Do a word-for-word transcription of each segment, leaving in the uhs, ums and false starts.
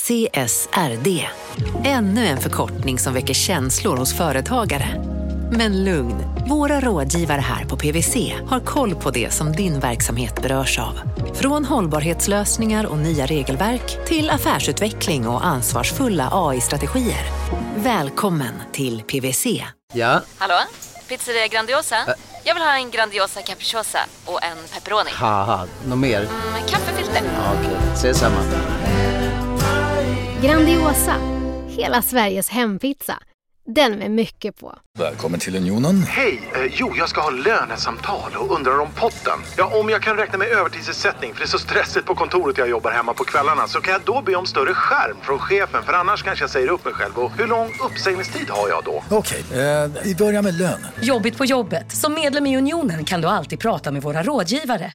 C S R D. Ännu en förkortning som väcker känslor hos företagare. Men lugn, våra rådgivare här på P W C har koll på det som din verksamhet berörs av. Från hållbarhetslösningar och nya regelverk till affärsutveckling och ansvarsfulla A I-strategier. Välkommen till P W C. Ja? Hallå? Pizzeria Grandiosa? Ä- Jag vill ha en Grandiosa capriciosa och en pepperoni. Haha, något mer? Mm, kaffefilter. Ja, okej, okay. Ses samma. Grandiosa, hela Sveriges hempizza. Den med mycket på. Välkommen till Unionen. Hej, eh, jo jag ska ha lönesamtal och undrar om potten. Ja, om jag kan räkna med övertidsersättning för det är så stressigt på kontoret jag jobbar hemma på kvällarna, så kan jag då be om större skärm från chefen, för annars kanske jag säger upp mig själv. Och hur lång uppsägningstid har jag då? Okej, eh, vi börjar med lön. Jobbigt på jobbet. Som medlem i Unionen kan du alltid prata med våra rådgivare.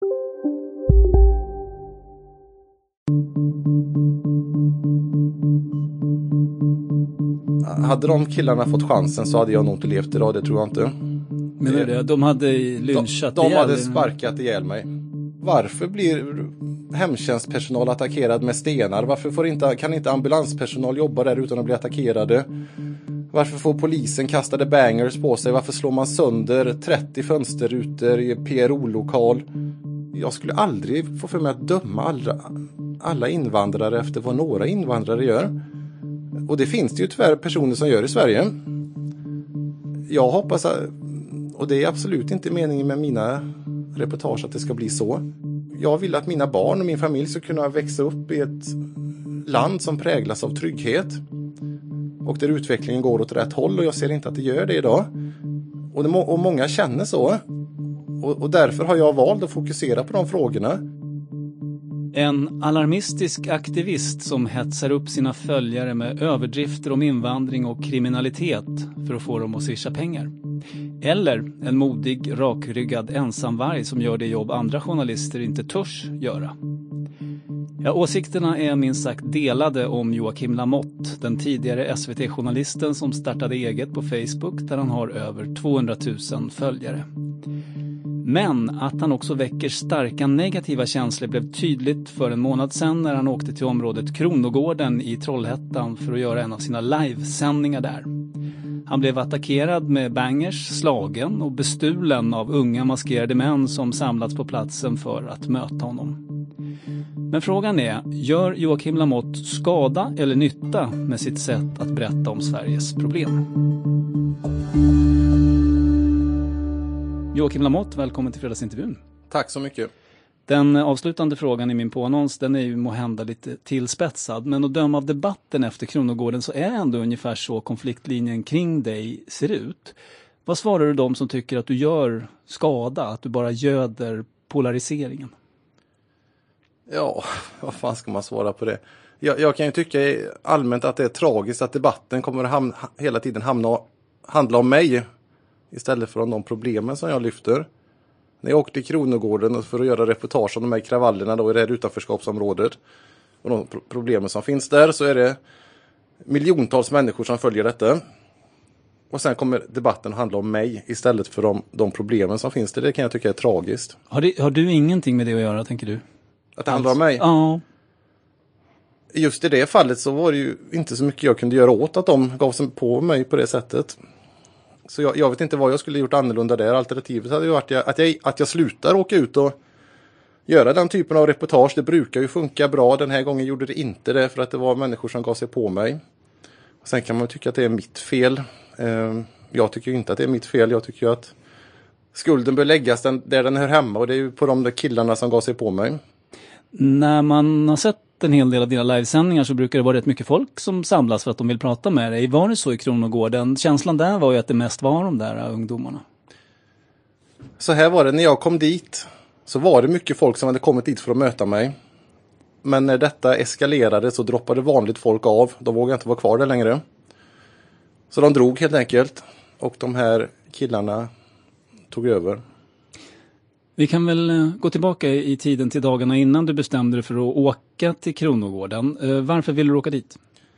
Hade de killarna fått chansen så hade jag nog inte levt idag, det tror jag inte. Men det, det, de hade lynchat De, de ihjäl. hade sparkat ihjäl mig. Varför blir hemtjänstpersonal attackerad med stenar? Varför får inte, kan inte ambulanspersonal jobba där utan att bli attackerade? Varför får polisen kastade bangers på sig? Varför slår man sönder trettio fönsterrutor i P R O-lokal? Jag skulle aldrig få för mig att döma alla, alla invandrare efter vad några invandrare gör. Och det finns det ju tyvärr personer som gör i Sverige. Jag hoppas, och det är absolut inte meningen med mina reportage att det ska bli så. Jag vill att mina barn och min familj ska kunna växa upp i ett land som präglas av trygghet. Och där utvecklingen går åt rätt håll, och jag ser inte att det gör det idag. Och, det, och många känner så. Och, och därför har jag valt att fokusera på de frågorna. En alarmistisk aktivist som hetsar upp sina följare med överdrifter om invandring och kriminalitet för att få dem att swisha pengar. Eller en modig, rakryggad ensamvarg som gör det jobb andra journalister inte törs göra. Ja, åsikterna är minst sagt delade om Joakim Lamotte, den tidigare S V T-journalisten som startade eget på Facebook där han har över tvåhundratusen följare. Men att han också väcker starka negativa känslor blev tydligt för en månad sedan när han åkte till området Kronogården i Trollhättan för att göra en av sina livesändningar där. Han blev attackerad med bangers, slagen och bestulen av unga maskerade män som samlats på platsen för att möta honom. Men frågan är, gör Joakim Lamotte skada eller nytta med sitt sätt att berätta om Sveriges problem? Joakim Lamotte, välkommen till fredagsintervjun. Tack så mycket. Den avslutande frågan i min påannons, den är ju måhända lite tillspetsad. Men att döma av debatten efter Kronogården så är det ändå ungefär så konfliktlinjen kring dig ser ut. Vad svarar du dem som tycker att du gör skada, att du bara göder polariseringen? Ja, vad fan ska man svara på det? Jag, jag kan ju tycka allmänt att det är tragiskt att debatten kommer att hamna, hela tiden hamna, handla om mig istället för om de problemen som jag lyfter. När jag åkte till Kronogården för att göra reportage om de här kravallerna då i det här utanförskapsområdet och de pro- problemen som finns där, så är det miljontals människor som följer detta. Och sen kommer debatten handla om mig istället för om de problemen som finns där. Det kan jag tycka är tragiskt. Har, det, har du ingenting med det att göra, tänker du? Att det handlar om mig? Ja. Just i det fallet så var det ju inte så mycket jag kunde göra åt att de gav sig på mig på det sättet. Så jag, jag vet inte vad jag skulle gjort annorlunda där. Alternativet hade ju varit att jag, att jag slutar åka ut och göra den typen av reportage. Det brukar ju funka bra. Den här gången gjorde det inte det för att det var människor som gav sig på mig. Sen kan man tycka att det är mitt fel. Jag tycker inte att det är mitt fel. Jag tycker att skulden bör läggas där den hör hemma, och det är ju på de där killarna som gav sig på mig. När man har sett en hel del av dina livesändningar så brukar det vara rätt mycket folk som samlas för att de vill prata med dig. Var det så i Kronogården? Känslan där var ju att det mest var de där ungdomarna. Så här var det, när jag kom dit så var det mycket folk som hade kommit dit för att möta mig. Men när detta eskalerade så droppade vanligt folk av. De vågade inte vara kvar där längre. Så de drog helt enkelt. Och de här killarna tog över. Vi kan väl gå tillbaka i tiden till dagarna innan du bestämde dig för att åka till Kronogården. Varför ville du åka dit?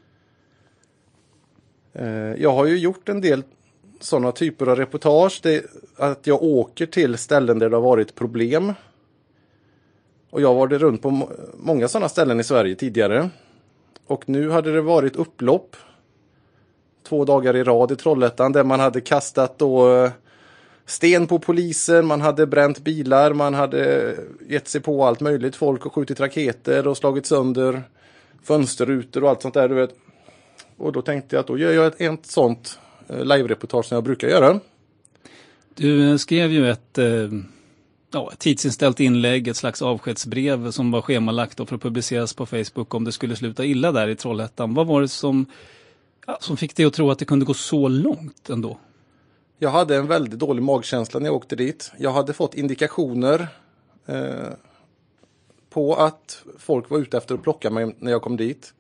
Jag har ju gjort en del sådana typer av reportage. Det, att jag åker till ställen där det har varit problem. Och jag har varit runt på många sådana ställen i Sverige tidigare. Och nu hade det varit upplopp två dagar i rad i Trollhättan där man hade kastat då sten på polisen, man hade bränt bilar, man hade gett sig på allt möjligt, folk och skjutit raketer och slagit sönder fönsterrutor och allt sånt där, du vet. Och då tänkte jag att då gör jag ett, ett sånt live-reportage som jag brukar göra. Du skrev ju ett, ja, ett tidsinställt inlägg, ett slags avskedsbrev som var schemalagt för att publiceras på Facebook om det skulle sluta illa där i Trollhättan. Vad var det som, ja, som fick dig att tro att det kunde gå så långt ändå? Jag hade en väldigt dålig magkänsla när jag åkte dit. Jag hade fått indikationer eh, på att folk var ute efter att plocka mig när jag kom dit.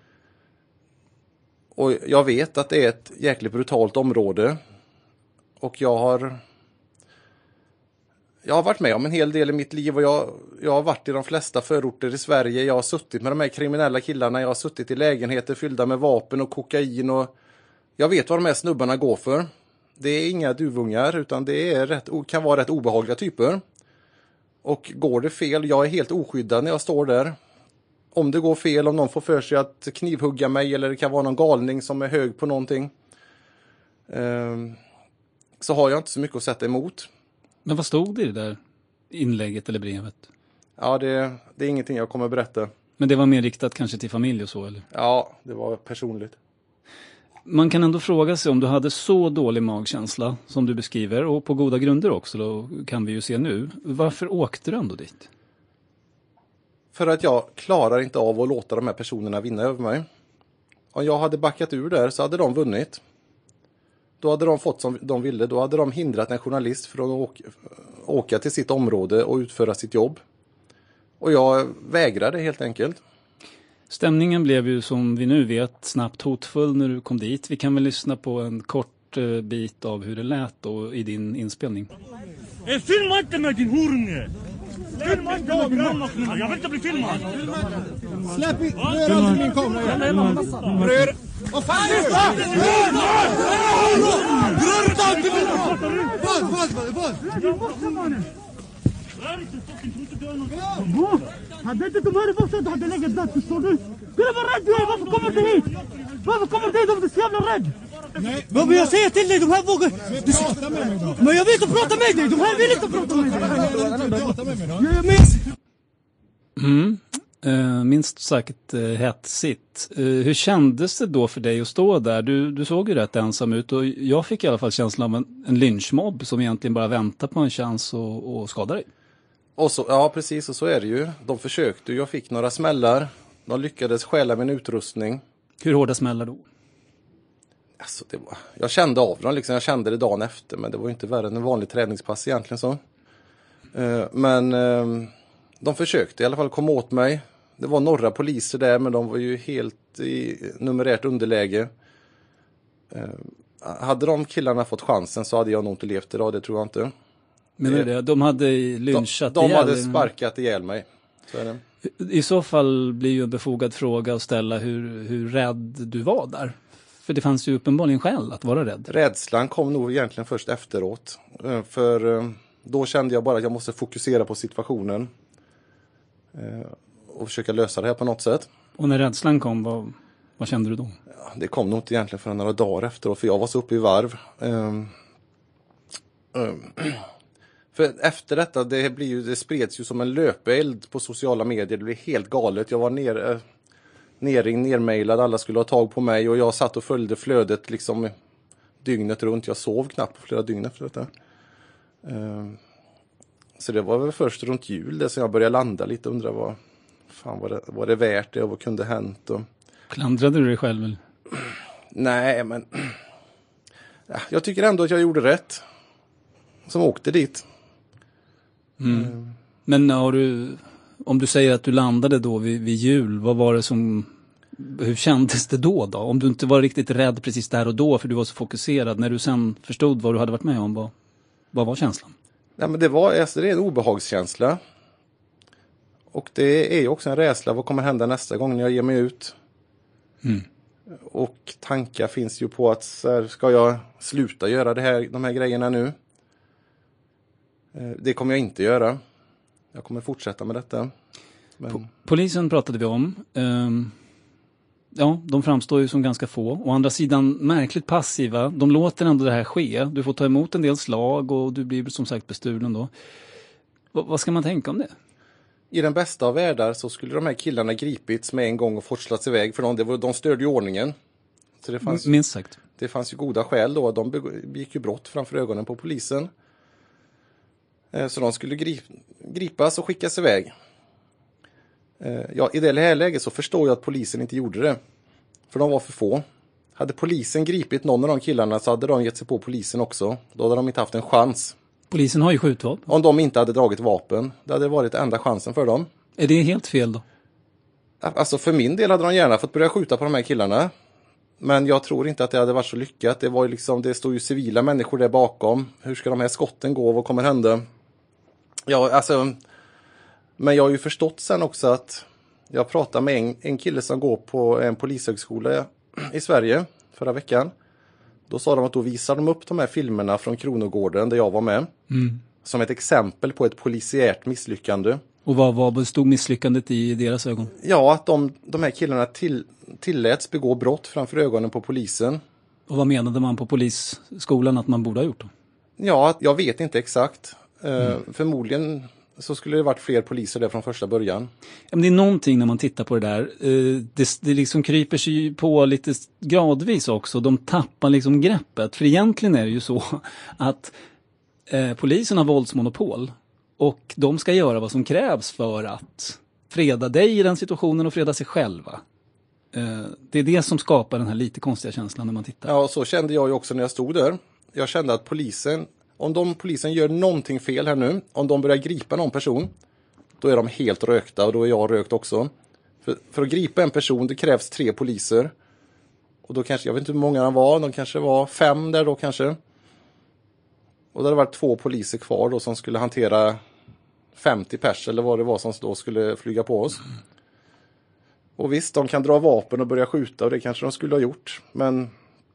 Och jag vet att det är ett jäkligt brutalt område. Och jag har jag har varit med om en hel del i mitt liv och jag, jag har varit i de flesta förorter i Sverige. Jag har suttit med de här kriminella killarna. Jag har suttit i lägenheter fyllda med vapen och kokain. Och jag vet vad de här snubbarna går för. Det är inga duvungar utan det är rätt, kan vara rätt obehagliga typer. Och går det fel, jag är helt oskyddad när jag står där. Om det går fel, om någon får för sig att knivhugga mig eller det kan vara någon galning som är hög på någonting. Eh, så har jag inte så mycket att sätta emot. Men vad stod det i det där inlägget eller brevet? Ja, det, det är ingenting jag kommer att berätta. Men det var mer riktat kanske till familj och så, eller? Ja, det var personligt. Man kan ändå fråga sig om du hade så dålig magkänsla som du beskriver, och på goda grunder också, då kan vi ju se nu. Varför åkte du ändå dit? För att jag klarar inte av att låta de här personerna vinna över mig. Om jag hade backat ur där så hade de vunnit. Då hade de fått som de ville. Då hade de hindrat en journalist från att åka, åka till sitt område och utföra sitt jobb. Och jag vägrade helt enkelt. Stämningen blev ju som vi nu vet snabbt hotfull när du kom dit. Vi kan väl lyssna på en kort uh, bit av hur det lät då i din inspelning. Eh, filma inte med din horunge! Filma inte med din mamma! Jag vill inte bli filmad! Släpp inte! Rör aldrig min kamera! Rör! Vad fan är det? Rör inte alltid min kamera! Vad? Vad? Vad? Jag måste, mannen! Rör inte! Fucking tror inte du är någon! Hade inte de här i boxen hade läget dött, förstår du? Kolla vad rädd du är, varför kommer du hit? Varför kommer du hit om du är så jävla rädd? Nej. Men jag säger till dig, de här vågar... Du prata med mig då. Men jag vill inte prata med dig, de här vill inte prata med dig. Prata med mig då. Jag minns. Mm. Uh, minst sagt uh, hetsigt. Uh, hur kändes det då för dig att stå där? Du, du såg ju rätt ensam ut och jag fick i alla fall känslan av en, en lynchmobb som egentligen bara väntar på en chans och, och skada dig. Och så, ja, precis, och så är det ju. De försökte, jag fick några smällar. De lyckades stjäla min utrustning. Hur hårda smällar då? Alltså, det var, jag kände av dem, liksom. Jag kände det dagen efter, men det var inte värre än en vanlig träningspass egentligen så. Uh, men uh, de försökte i alla fall komma åt mig. Det var några poliser där, men de var ju helt i numerärt underläge. Uh, hade de killarna fått chansen så hade jag nog inte levt idag, det tror jag inte. Men är det, de hade lynchat De, de ihjäl. hade sparkat ihjäl mig. Så är det. I så fall blir ju en befogad fråga att ställa hur, hur rädd du var där. För det fanns ju uppenbarligen skäl att vara rädd. Rädslan kom nog egentligen först efteråt. För då kände jag bara att jag måste fokusera på situationen. Och försöka lösa det här på något sätt. Och när rädslan kom, vad, vad kände du då? Ja, det kom nog inte egentligen för några dagar efteråt. För jag var så uppe i varv. Um, um. För efter detta, det, blir ju, det spreds ju som en löpeld på sociala medier. Det blev helt galet. Jag var ner, nerring, nermailad. Alla skulle ha tag på mig. Och jag satt och följde flödet liksom dygnet runt. Jag sov knappt på flera dygn efter detta. Så det var väl först runt jul det som jag började landa lite. Undra vad, fan, var, det, var det värt det och vad kunde hänt? Och... Klandrade du dig själv? Eller? Nej, men... Ja, jag tycker ändå att jag gjorde rätt. Som åkte dit. Mm. Mm. Men har du, om du säger att du landade då vid, vid jul, vad var det som, hur kändes det då då? Om du inte var riktigt rädd precis där och då för du var så fokuserad, när du sen förstod vad du hade varit med om, vad, vad var känslan? Ja, men det, var, alltså, det är en obehagskänsla. Och det är ju också en rädsla, vad kommer hända nästa gång när jag ger mig ut? Mm. Och tankar finns ju på att så här, ska jag sluta göra det här, de här grejerna nu? Det kommer jag inte göra. Jag kommer fortsätta med detta. Men... Polisen pratade vi om. Um, Ja, de framstår ju som ganska få. Å andra sidan märkligt passiva. De låter ändå det här ske. Du får ta emot en del slag och du blir som sagt bestulen då. V- vad ska man tänka om det? I den bästa av världar så skulle de här killarna gripits med en gång och forslats iväg. För de, det var, de störde ju ordningen. Så det fanns, Minst sagt. Det fanns ju goda skäl då. De begick ju brott framför ögonen på polisen. Så de skulle grip, gripas och skickas iväg. Ja, i det här läget så förstår jag att polisen inte gjorde det. För de var för få. Hade polisen gripit någon av de killarna så hade de gett sig på polisen också. Då hade de inte haft en chans. Polisen har ju skjutvapen. Om de inte hade dragit vapen. Det hade varit enda chansen för dem. Är det helt fel då? Alltså för min del hade de gärna fått börja skjuta på de här killarna. Men jag tror inte att det hade varit så lyckat. Det var ju liksom, det stod ju civila människor där bakom. Hur ska de här skotten gå? Vad kommer hända? Ja, alltså... Men jag har ju förstått sen också att jag pratade med en, en kille som går på en polishögskola i Sverige förra veckan. Då sa de att då visar de upp de här filmerna från Kronogården där jag var med. Mm. Som ett exempel på ett polisiärt misslyckande. Och vad, vad bestod misslyckandet i deras ögon? Ja, att de, de här killarna till, tilläts begå brott framför ögonen på polisen. Och vad menade man på polisskolan att man borde ha gjort då? Ja, jag vet inte exakt. Mm. Uh, förmodligen så skulle det varit fler poliser där från första början. Ja, men det är någonting när man tittar på det där. Uh, det, det liksom kryper sig på lite gradvis också. De tappar liksom greppet. För egentligen är det ju så att uh, polisen har våldsmonopol. Och de ska göra vad som krävs för att freda dig i den situationen och freda sig själva. Uh, det är det som skapar den här lite konstiga känslan när man tittar. Ja, så kände jag ju också när jag stod där. Jag kände att polisen... Om de polisen gör någonting fel här nu, om de börjar gripa någon person, då är de helt rökta och då är jag rökt också. För, för att gripa en person, det krävs tre poliser. Och då kanske, jag vet inte hur många de var, de kanske var fem där då kanske. Och då hade det varit två poliser kvar då som skulle hantera femtio pers eller vad det var som då skulle flyga på oss. Och visst, de kan dra vapen och börja skjuta och det kanske de skulle ha gjort, men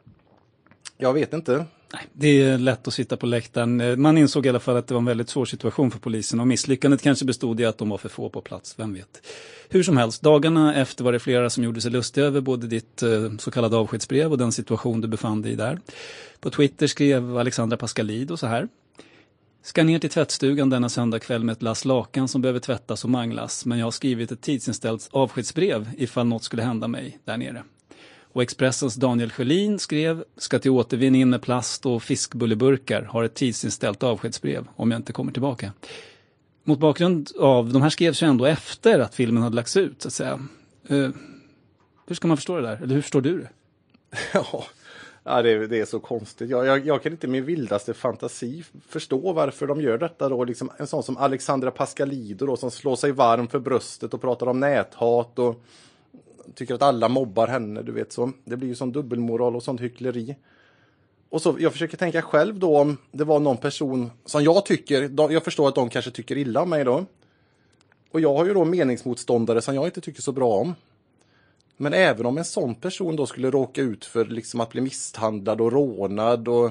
jag vet inte. Det är lätt att sitta på läktaren. Man insåg i alla fall att det var en väldigt svår situation för polisen och misslyckandet kanske bestod i att de var för få på plats, vem vet. Hur som helst, dagarna efter var det flera som gjorde sig lustiga över både ditt eh, så kallade avskedsbrev och den situation du befann dig i där. På Twitter skrev Alexandra Pascalido så här. Ska ner till tvättstugan denna söndag kväll med ett lass lakan som behöver tvättas och manglas, men jag har skrivit ett tidsinställt avskedsbrev ifall något skulle hända mig där nere. Och Expressens Daniel Sjölin skrev, ska till återvinningen med plast och fiskbulleburkar, har ett tidsinställt avskedsbrev om jag inte kommer tillbaka. Mot bakgrund av, de här skrevs ju ändå efter att filmen hade lagts ut så att säga. Uh, hur ska man förstå det där? Eller hur förstår du det? Ja, ja det, är, det är så konstigt. Jag, jag, jag kan inte med vildaste fantasi förstå varför de gör detta då. Liksom en sån som Alexandra Pascalido då, som slår sig varm för bröstet och pratar om näthat och tycker att alla mobbar henne, du vet så. Det blir ju sån dubbelmoral och sånt hyckleri. Och så, jag försöker tänka själv då om det var någon person som jag tycker, jag förstår att de kanske tycker illa om mig då. Och jag har ju då meningsmotståndare som jag inte tycker så bra om. Men även om en sån person då skulle råka ut för liksom att bli misshandlad och rånad och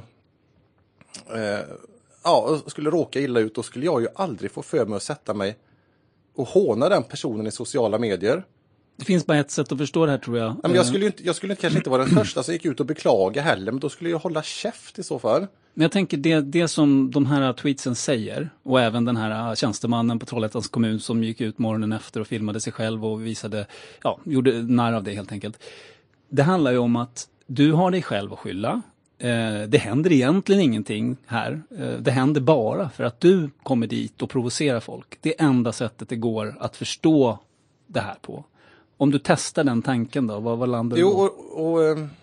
eh, ja, skulle råka illa ut, då skulle jag ju aldrig få för mig att sätta mig och håna den personen i sociala medier. Det finns bara ett sätt att förstå det här, tror jag. Ja, men jag skulle inte, jag skulle kanske inte vara den första som gick ut och beklaga heller, men då skulle jag hålla käft i så fall. Men jag tänker det, det som de här tweetsen säger, och även den här tjänstemannen på Trollhättans kommun som gick ut morgonen efter och filmade sig själv och visade, ja, gjorde narr av det helt enkelt. Det handlar ju om att du har dig själv att skylla. Eh, det händer egentligen ingenting här. Eh, det händer bara för att du kommer dit och provocerar folk. Det är enda sättet det går att förstå det här på. Om du testar den tanken då, vad, vad landar du Jo, då? och, och eh,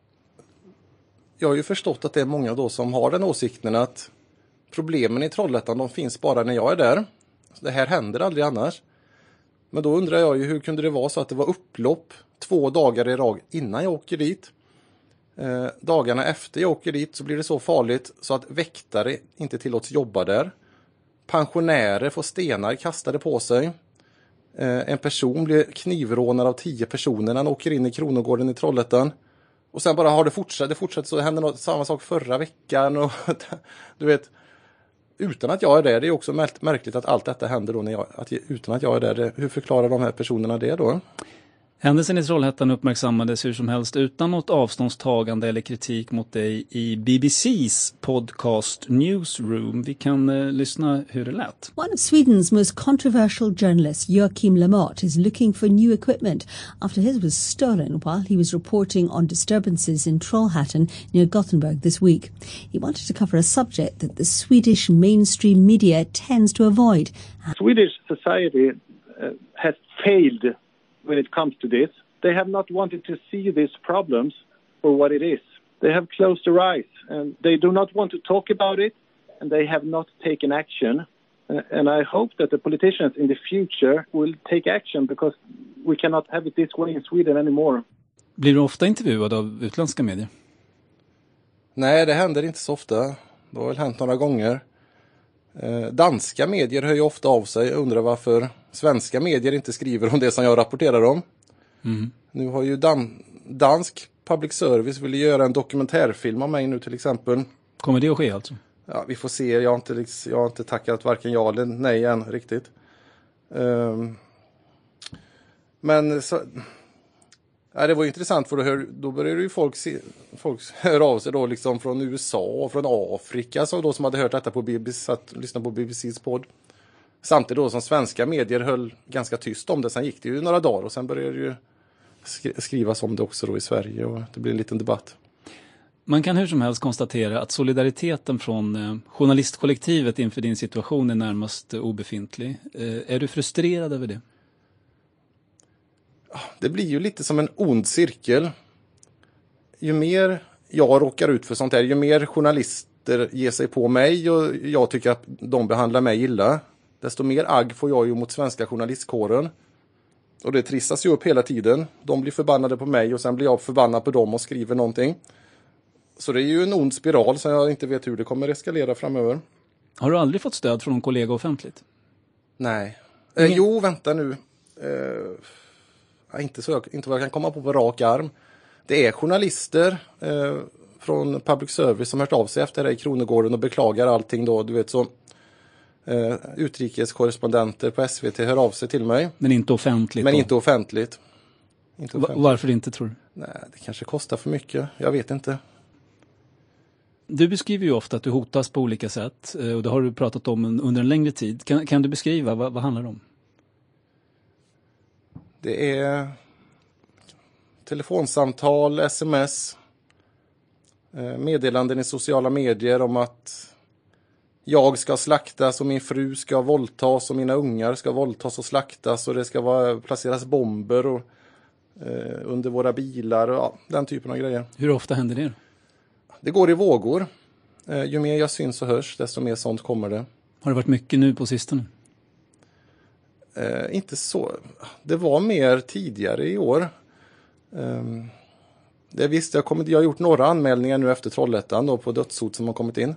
jag har ju förstått att det är många då som har den åsikten att problemen i Trollhättan, de finns bara när jag är där. Det här händer aldrig annars. Men då undrar jag ju, hur kunde det vara så att det var upplopp två dagar i rad innan jag åker dit? Eh, dagarna efter jag åker dit så blir det så farligt så att väktare inte tillåts jobba där. Pensionärer får stenar kastade på sig. En person blir knivrånad av tio personer när han åker in i Kronogården i Trollhättan. Och sen bara har det fortsatt, det fortsatt så hände något, samma sak förra veckan. Och, du vet, utan att jag är där, det är också märkligt att allt detta händer då när jag, att, utan att jag är där. Hur förklarar de här personerna det då? Händelsen i Trollhättan uppmärksammades hur som helst utan något avståndstagande eller kritik mot dig i B B C's podcast Newsroom. Vi kan uh, lyssna hur det lät. One of Sweden's most controversial journalists, Joachim Lamotte, is looking for new equipment after his was stolen while he was reporting on disturbances in Trollhättan near Gothenburg this week. He wanted to cover a subject that the Swedish mainstream media tends to avoid. Swedish society uh, has failed when it comes to this. They have not wanted to see these problems for what it is. They have closed their eyes and they do not want to talk about it, and they have not taken action. Uh, and I hope that the politicians in the future will take action, because we cannot have it this way in Sweden anymore. Blir du ofta intervjuad av utländska medier? Nej, det händer inte så ofta. Det har väl hänt några gånger. Eh, danska medier hör ju ofta av sig. Jag undrar varför svenska medier inte skriver om det som jag rapporterar om. Mm. Nu har ju dan- dansk public service vill göra en dokumentärfilm om mig nu till exempel. Kommer det att ske alltså? Ja, vi får se. Jag har inte, jag har inte tackat varken ja eller nej än riktigt. Um, men så... Ja, det var intressant, för då, hör, då började ju folk, se, folk höra av sig då liksom från U S A och från Afrika, så då, som hade hört detta på B B C, satt, lyssnade på B B C's podd. Samtidigt då som svenska medier höll ganska tyst om det. Sen gick det ju några dagar och sen började det ju skri- skrivas om det också då i Sverige, och det blir en liten debatt. Man kan hur som helst konstatera att solidariteten från eh, journalistkollektivet inför din situation är närmast eh, obefintlig. Eh, är du frustrerad över det? Det blir ju lite som en ond cirkel. Ju mer jag råkar ut för sånt här, ju mer journalister ger sig på mig och jag tycker att de behandlar mig illa, desto mer agg får jag ju mot svenska journalistkåren. Och det trissas ju upp hela tiden. De blir förbannade på mig och sen blir jag förbannad på dem och skriver någonting. Så det är ju en ond spiral som jag inte vet hur det kommer eskalera framöver. Har du aldrig fått stöd från någon kollega offentligt? Nej. Eh, jo, vänta nu. Eh, inte, så, inte vad jag kan komma på på rak arm. Det är journalister eh, från public service som hört av sig efter det i Kronogården och beklagar allting då. Du vet så. Uh, utrikeskorrespondenter på S V T hör av sig till mig. Men inte offentligt? Men då? inte offentligt. Inte offentligt. Varför inte, tror du? Nej, det kanske kostar för mycket. Jag vet inte. Du beskriver ju ofta att du hotas på olika sätt. Och det har du pratat om under en längre tid. Kan, kan du beskriva, vad, vad handlar det om? Det är telefonsamtal, sms, meddelanden i sociala medier om att jag ska slaktas och min fru ska våldtas och mina ungar ska våldtas och slaktas och det ska vara, placeras bomber och, eh, under våra bilar och ja, den typen av grejer. Hur ofta händer det? Det går i vågor. Eh, ju mer jag syns och hörs, desto mer sånt kommer det. Har det varit mycket nu på sistone? Eh, inte så. Det var mer tidigare i år. Eh, det visst, jag, kommit, jag har gjort några anmälningar nu efter Trollhättan då, på dödshot som har kommit in.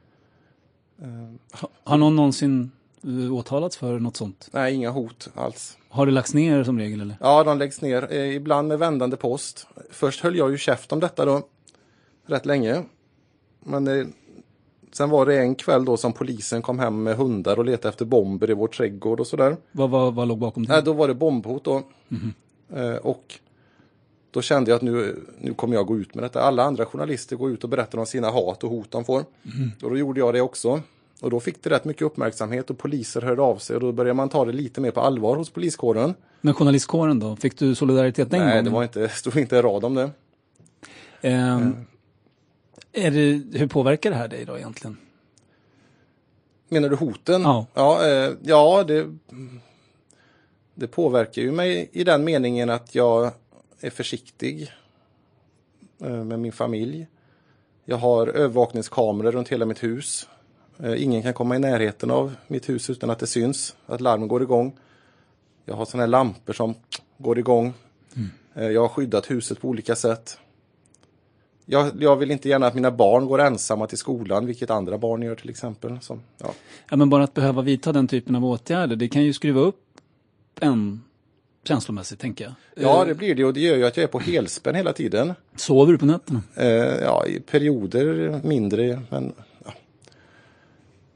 Ha, har någon någonsin uh, åtalats för något sånt? Nej, inga hot alls. Har det lagts ner som regel eller? Ja, de läggs ner. Eh, ibland med vändande post. Först höll jag ju käft om detta då. Rätt länge. Men eh, sen var det en kväll då som polisen kom hem med hundar och letade efter bomber i vår trädgård och sådär. Vad, vad, vad låg bakom det? Nej, då var det bombhot då. Mm-hmm. Eh, och då kände jag att nu, nu kommer jag gå ut med detta. Alla andra journalister går ut och berättar om sina hat och hot de får. Mm. Och då gjorde jag det också. Och då fick det rätt mycket uppmärksamhet och poliser hörde av sig. Och då började man ta det lite mer på allvar hos poliskåren. Men journalistkåren då? Fick du solidaritet den Nej, gången? Nej, det var inte, stod inte en rad om det. Eh, mm. är det. Hur påverkar det här dig då egentligen? Menar du hoten? Ja. Ja, eh, ja det, det påverkar ju mig i den meningen att jag är försiktig eh, med min familj. Jag har övervakningskameror runt hela mitt hus. Eh, ingen kan komma i närheten av mitt hus utan att det syns, att larmen går igång. Jag har såna här lampor som går igång. Mm. Eh, jag har skyddat huset på olika sätt. Jag, jag vill inte gärna att mina barn går ensamma till skolan, vilket andra barn gör till exempel. Som, ja. Ja, men bara att behöva vidta den typen av åtgärder, det kan ju skruva upp en känslomässigt, tänker jag. Ja, det blir det, och det gör ju att jag är på helspänn hela tiden. Sover du på nätterna? Eh, ja, i perioder mindre, men ja.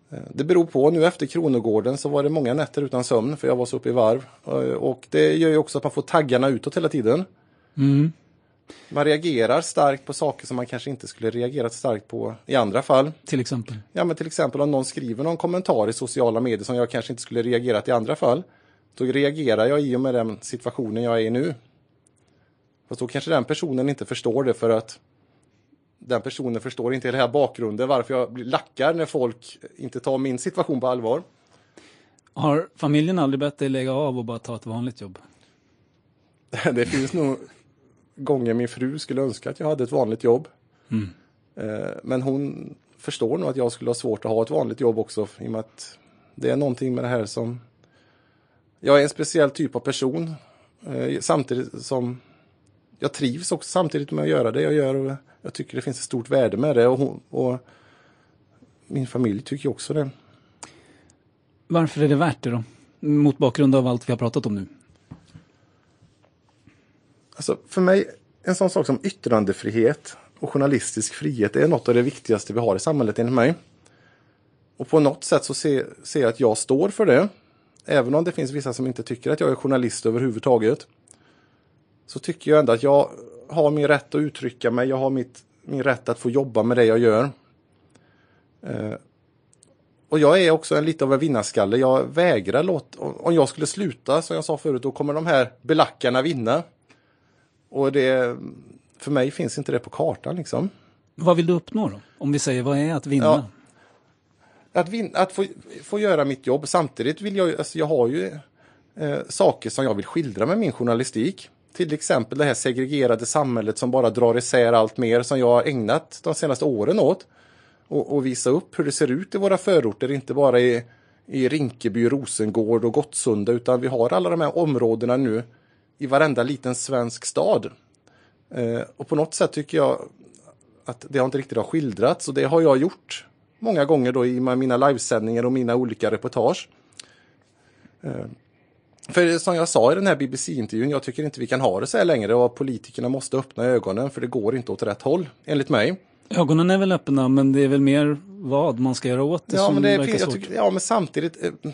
Det beror på, nu efter Kronogården så var det många nätter utan sömn för jag var så uppe i varv. Och det gör ju också att man får taggarna utåt hela tiden. Mm. Man reagerar starkt på saker som man kanske inte skulle reagerat starkt på i andra fall. Till exempel? Ja, men till exempel om någon skriver någon kommentar i sociala medier som jag kanske inte skulle reagerat i andra fall. Då reagerar jag i och med den situationen jag är i nu. Fast då kanske den personen inte förstår det, för att den personen förstår inte hela bakgrunden varför jag blir lackar när folk inte tar min situation på allvar. Har familjen aldrig bett dig lägga av och bara ta ett vanligt jobb? Det finns nog gånger min fru skulle önska att jag hade ett vanligt jobb. Mm. Men hon förstår nog att jag skulle ha svårt att ha ett vanligt jobb också, i och med att det är någonting med det här som... Jag är en speciell typ av person, samtidigt som jag trivs också samtidigt med att göra det jag gör, och jag tycker det finns ett stort värde med det, och, hon, och min familj tycker också det. Varför är det värt det då? Mot bakgrund av allt vi har pratat om nu. Alltså för mig, en sån sak som yttrandefrihet och journalistisk frihet är något av det viktigaste vi har i samhället enligt mig. Och på något sätt så ser, ser jag att jag står för det. Även om det finns vissa som inte tycker att jag är journalist överhuvudtaget, så tycker jag ändå att jag har min rätt att uttrycka mig. Jag har mitt, min rätt att få jobba med det jag gör. Eh, och jag är också en lite av en vinnarskalle. Jag vägrar låta... Om jag skulle sluta, som jag sa förut, då kommer de här belackarna vinna. Och det... För mig finns inte det på kartan liksom. Vad vill du uppnå då? Om vi säger, vad är att vinna? Ja. Att, vin, att få, få göra mitt jobb. Samtidigt vill jag, alltså jag har ju eh, saker som jag vill skildra med min journalistik. Till exempel det här segregerade samhället som bara drar isär allt mer, som jag har ägnat de senaste åren åt. Och, och visa upp hur det ser ut i våra förorter, inte bara i, i Rinkeby, Rosengård och Gottsunda, utan vi har alla de här områdena nu i varenda liten svensk stad. Eh, och på något sätt tycker jag att det har inte riktigt har skildrats, och det har jag gjort många gånger då i mina livesändningar och mina olika reportage. Eh, för som jag sa i den här B B C-intervjun, jag tycker inte vi kan ha det så här längre, och politikerna måste öppna ögonen, för det går inte åt rätt håll, enligt mig. Ögonen är väl öppna, men det är väl mer vad man ska göra åt det, ja, som men det verkar är, svårt. jag tycker, ja, men samtidigt... Eh,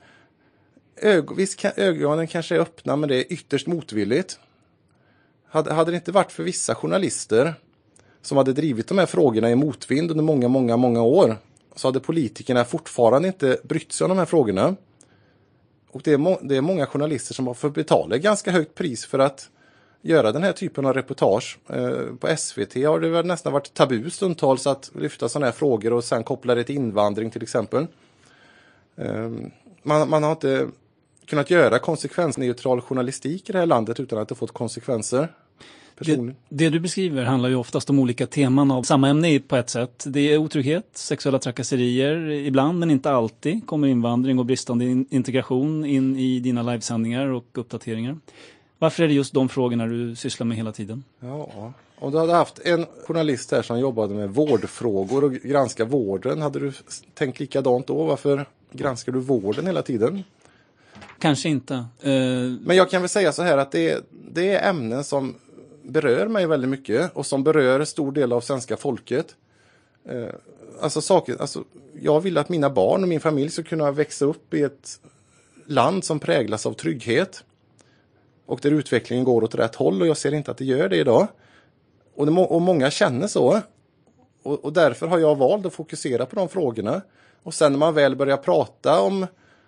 ög, visst kan, ögonen kanske är öppna, men det är ytterst motvilligt. Hade, hade det inte varit för vissa journalister som hade drivit de här frågorna i motvind under många, många, många år, så hade politikerna fortfarande inte brytt sig om de här frågorna. Och det är, må- det är många journalister som har fått betala ganska högt pris för att göra den här typen av reportage. Eh, på S V T har det väl nästan varit tabu stundtals att lyfta sådana här frågor och sen koppla det till invandring till exempel. Eh, man, man har inte kunnat göra konsekvensneutral journalistik i det här landet utan att det fått konsekvenser. Det, det du beskriver handlar ju oftast om olika teman av samma ämne på ett sätt. Det är otrygghet, sexuella trakasserier, ibland men inte alltid kommer invandring och bristande in- integration in i dina livesändningar och uppdateringar. Varför är det just de frågorna du sysslar med hela tiden? Ja, om du hade haft en journalist här som jobbade med vårdfrågor och granska vården, hade du tänkt likadant då? Varför granskar du vården hela tiden? Kanske inte. Uh... Men jag kan väl säga så här att det, det är ämnen som berör mig väldigt mycket och som berör stor del av svenska folket. Uh, alltså saker, alltså, jag vill att mina barn och min familj ska kunna växa upp i ett land som präglas av trygghet. Och där utvecklingen går åt rätt håll, och jag ser inte att det gör det idag. Och, det må- och många känner så. Och, och därför har jag valt att fokusera på de frågorna. Och sen när man väl börjar prata om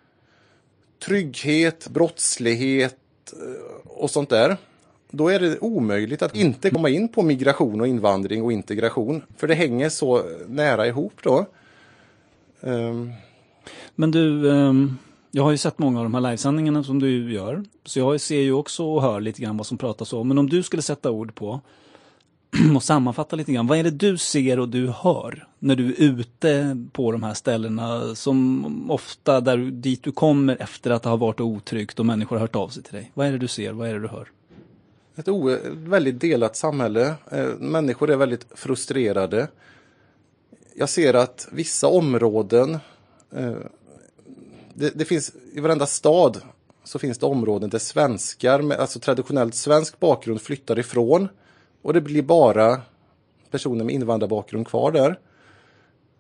trygghet, brottslighet och sånt där, då är det omöjligt att inte komma in på migration och invandring och integration. För det hänger så nära ihop då. Um. Men du... Um... Jag har ju sett många av de här livesändningarna som du gör. Så jag ser ju också och hör lite grann vad som pratas om. Men om du skulle sätta ord på och sammanfatta lite grann. Vad är det du ser och du hör när du är ute på de här ställena som ofta där, dit du kommer efter att det har varit otryggt och människor har hört av sig till dig? Vad är det du ser? Vad är det du hör? Ett o- väldigt delat samhälle. Eh, människor är väldigt frustrerade. Jag ser att vissa områden... Eh, Det, det finns i varenda stad så finns det områden där svenskar med alltså traditionellt svensk bakgrund flyttar ifrån, och det blir bara personer med invandrarbakgrund kvar där.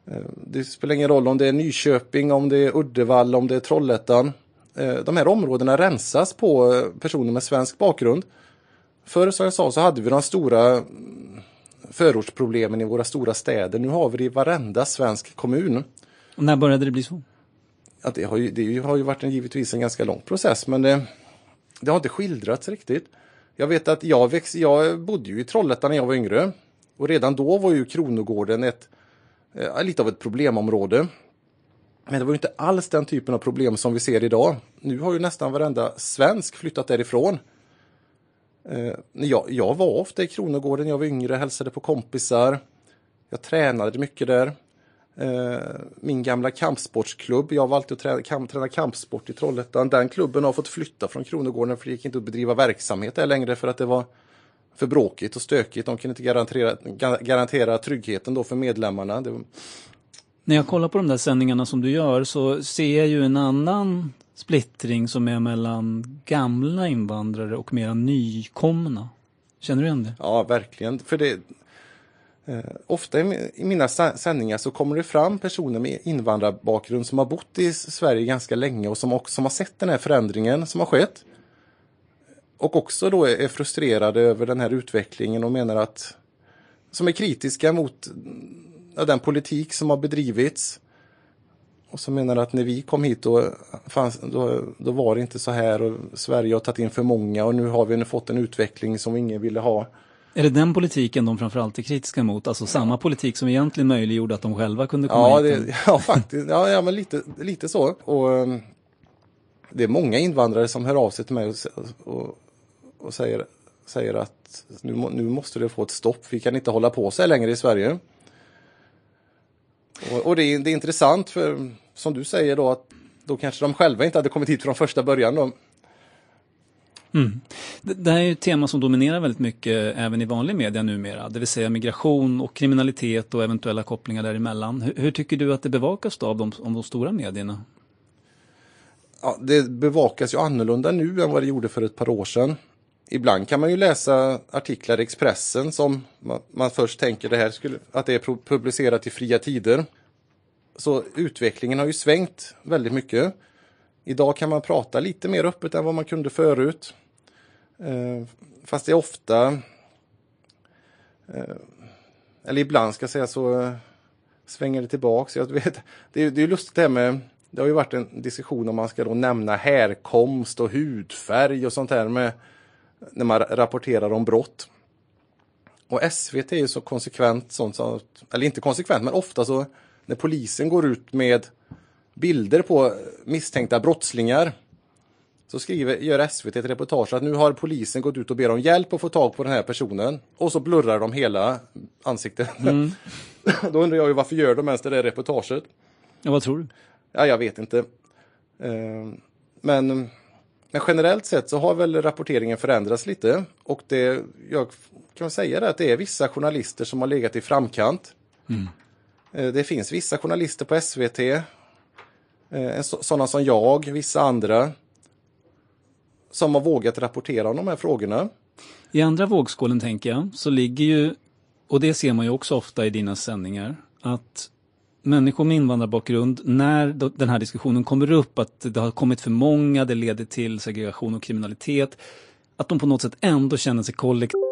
Det spelar ingen roll om det är Nyköping, om det är Uddevalla, om det är Trollhättan. De här områdena rensas på personer med svensk bakgrund. Förr, som jag sa, så hade vi de stora förortsproblemen i våra stora städer. Nu har vi det i varenda svensk kommun. Och när började det bli så? Ja, det, har ju, det har ju varit en, givetvis en ganska lång process, men det, det har inte skildrats riktigt. Jag vet att jag, växt, jag bodde ju i Trollhättan när jag var yngre. Och redan då var ju Kronogården ett, eh, lite av ett problemområde. Men det var ju inte alls den typen av problem som vi ser idag. Nu har ju nästan varenda svensk flyttat därifrån. Eh, jag, jag var ofta i Kronogården, jag var yngre, hälsade på kompisar. Jag tränade mycket där. Eh, min gamla kampsportsklubb, jag var alltid att träna, kamp, träna kampsport i Trollhättan. Den klubben har fått flytta från Kronogården för det gick inte att bedriva verksamhet där längre för att det var för bråkigt och stökigt. De kunde inte garantera, garantera tryggheten då för medlemmarna. Det var... När jag kollar på de där sändningarna som du gör så ser jag ju en annan splittring som är mellan gamla invandrare och mera nykomna. Känner du igen det? Ja, verkligen. För det, eh, ofta i, i mina sändningar så kommer det fram personer med invandrarbakgrund som har bott i Sverige ganska länge och som också som har sett den här förändringen som har skett. Och också då är frustrerade över den här utvecklingen och menar att, som är kritiska mot ja, den politik som har bedrivits. Och som menar att när vi kom hit då, fanns, då, då var det inte så här och Sverige har tagit in för många och nu har vi nu fått en utveckling som ingen ville ha. Är det den politiken de framförallt är kritiska mot? Alltså samma politik som egentligen möjliggjorde att de själva kunde komma ja, hit? Det, ja, faktiskt. Ja, ja men lite, lite så. Och um, det är många invandrare som hör av sig till mig och, och, och säger, säger att nu, nu måste det få ett stopp. Vi kan inte hålla på så här längre i Sverige. Och, och det, är, det är intressant för, som du säger då, att då kanske de själva inte hade kommit hit från första början då. Mm. Det, det här är ju ett tema som dominerar väldigt mycket även i vanlig media numera. Det vill säga migration och kriminalitet och eventuella kopplingar däremellan. Hur, hur tycker du att det bevakas då av de, av de stora medierna? Ja, det bevakas ju annorlunda nu än vad det gjorde för ett par år sedan. Ibland kan man ju läsa artiklar i Expressen som man, man först tänker det här skulle, att det är publicerat i fria tider. Så utvecklingen har ju svängt väldigt mycket. Idag kan man prata lite mer öppet än vad man kunde förut. Eh, fast det är ofta, eh, eller ibland ska jag säga så, eh, svänger det tillbaka. Jag vet, det, är, det är ju lustigt det här med, det har ju varit en diskussion om man ska då nämna härkomst och hudfärg och sånt här med, när man rapporterar om brott. Och S V T är ju så konsekvent, sånt så, eller inte konsekvent, men ofta så när polisen går ut med bilder på misstänkta brottslingar så skriver, gör S V T ett reportage att nu har polisen gått ut och ber om hjälp att få tag på den här personen och så blurrar de hela ansiktet. Mm. Då undrar jag ju varför gör de ens det där reportaget? Ja, vad tror du? Ja, jag vet inte. Men, men generellt sett så har väl rapporteringen förändrats lite och det, jag kan säga det att det är vissa journalister som har legat i framkant. Mm. Det finns vissa journalister på S V T, sådana som jag, vissa andra, som har vågat rapportera om de här frågorna. I andra vågskålen tänker jag så ligger ju, och det ser man ju också ofta i dina sändningar, att människor med invandrarbakgrund, när den här diskussionen kommer upp att det har kommit för många, det leder till segregation och kriminalitet, att de på något sätt ändå känner sig kollektivt.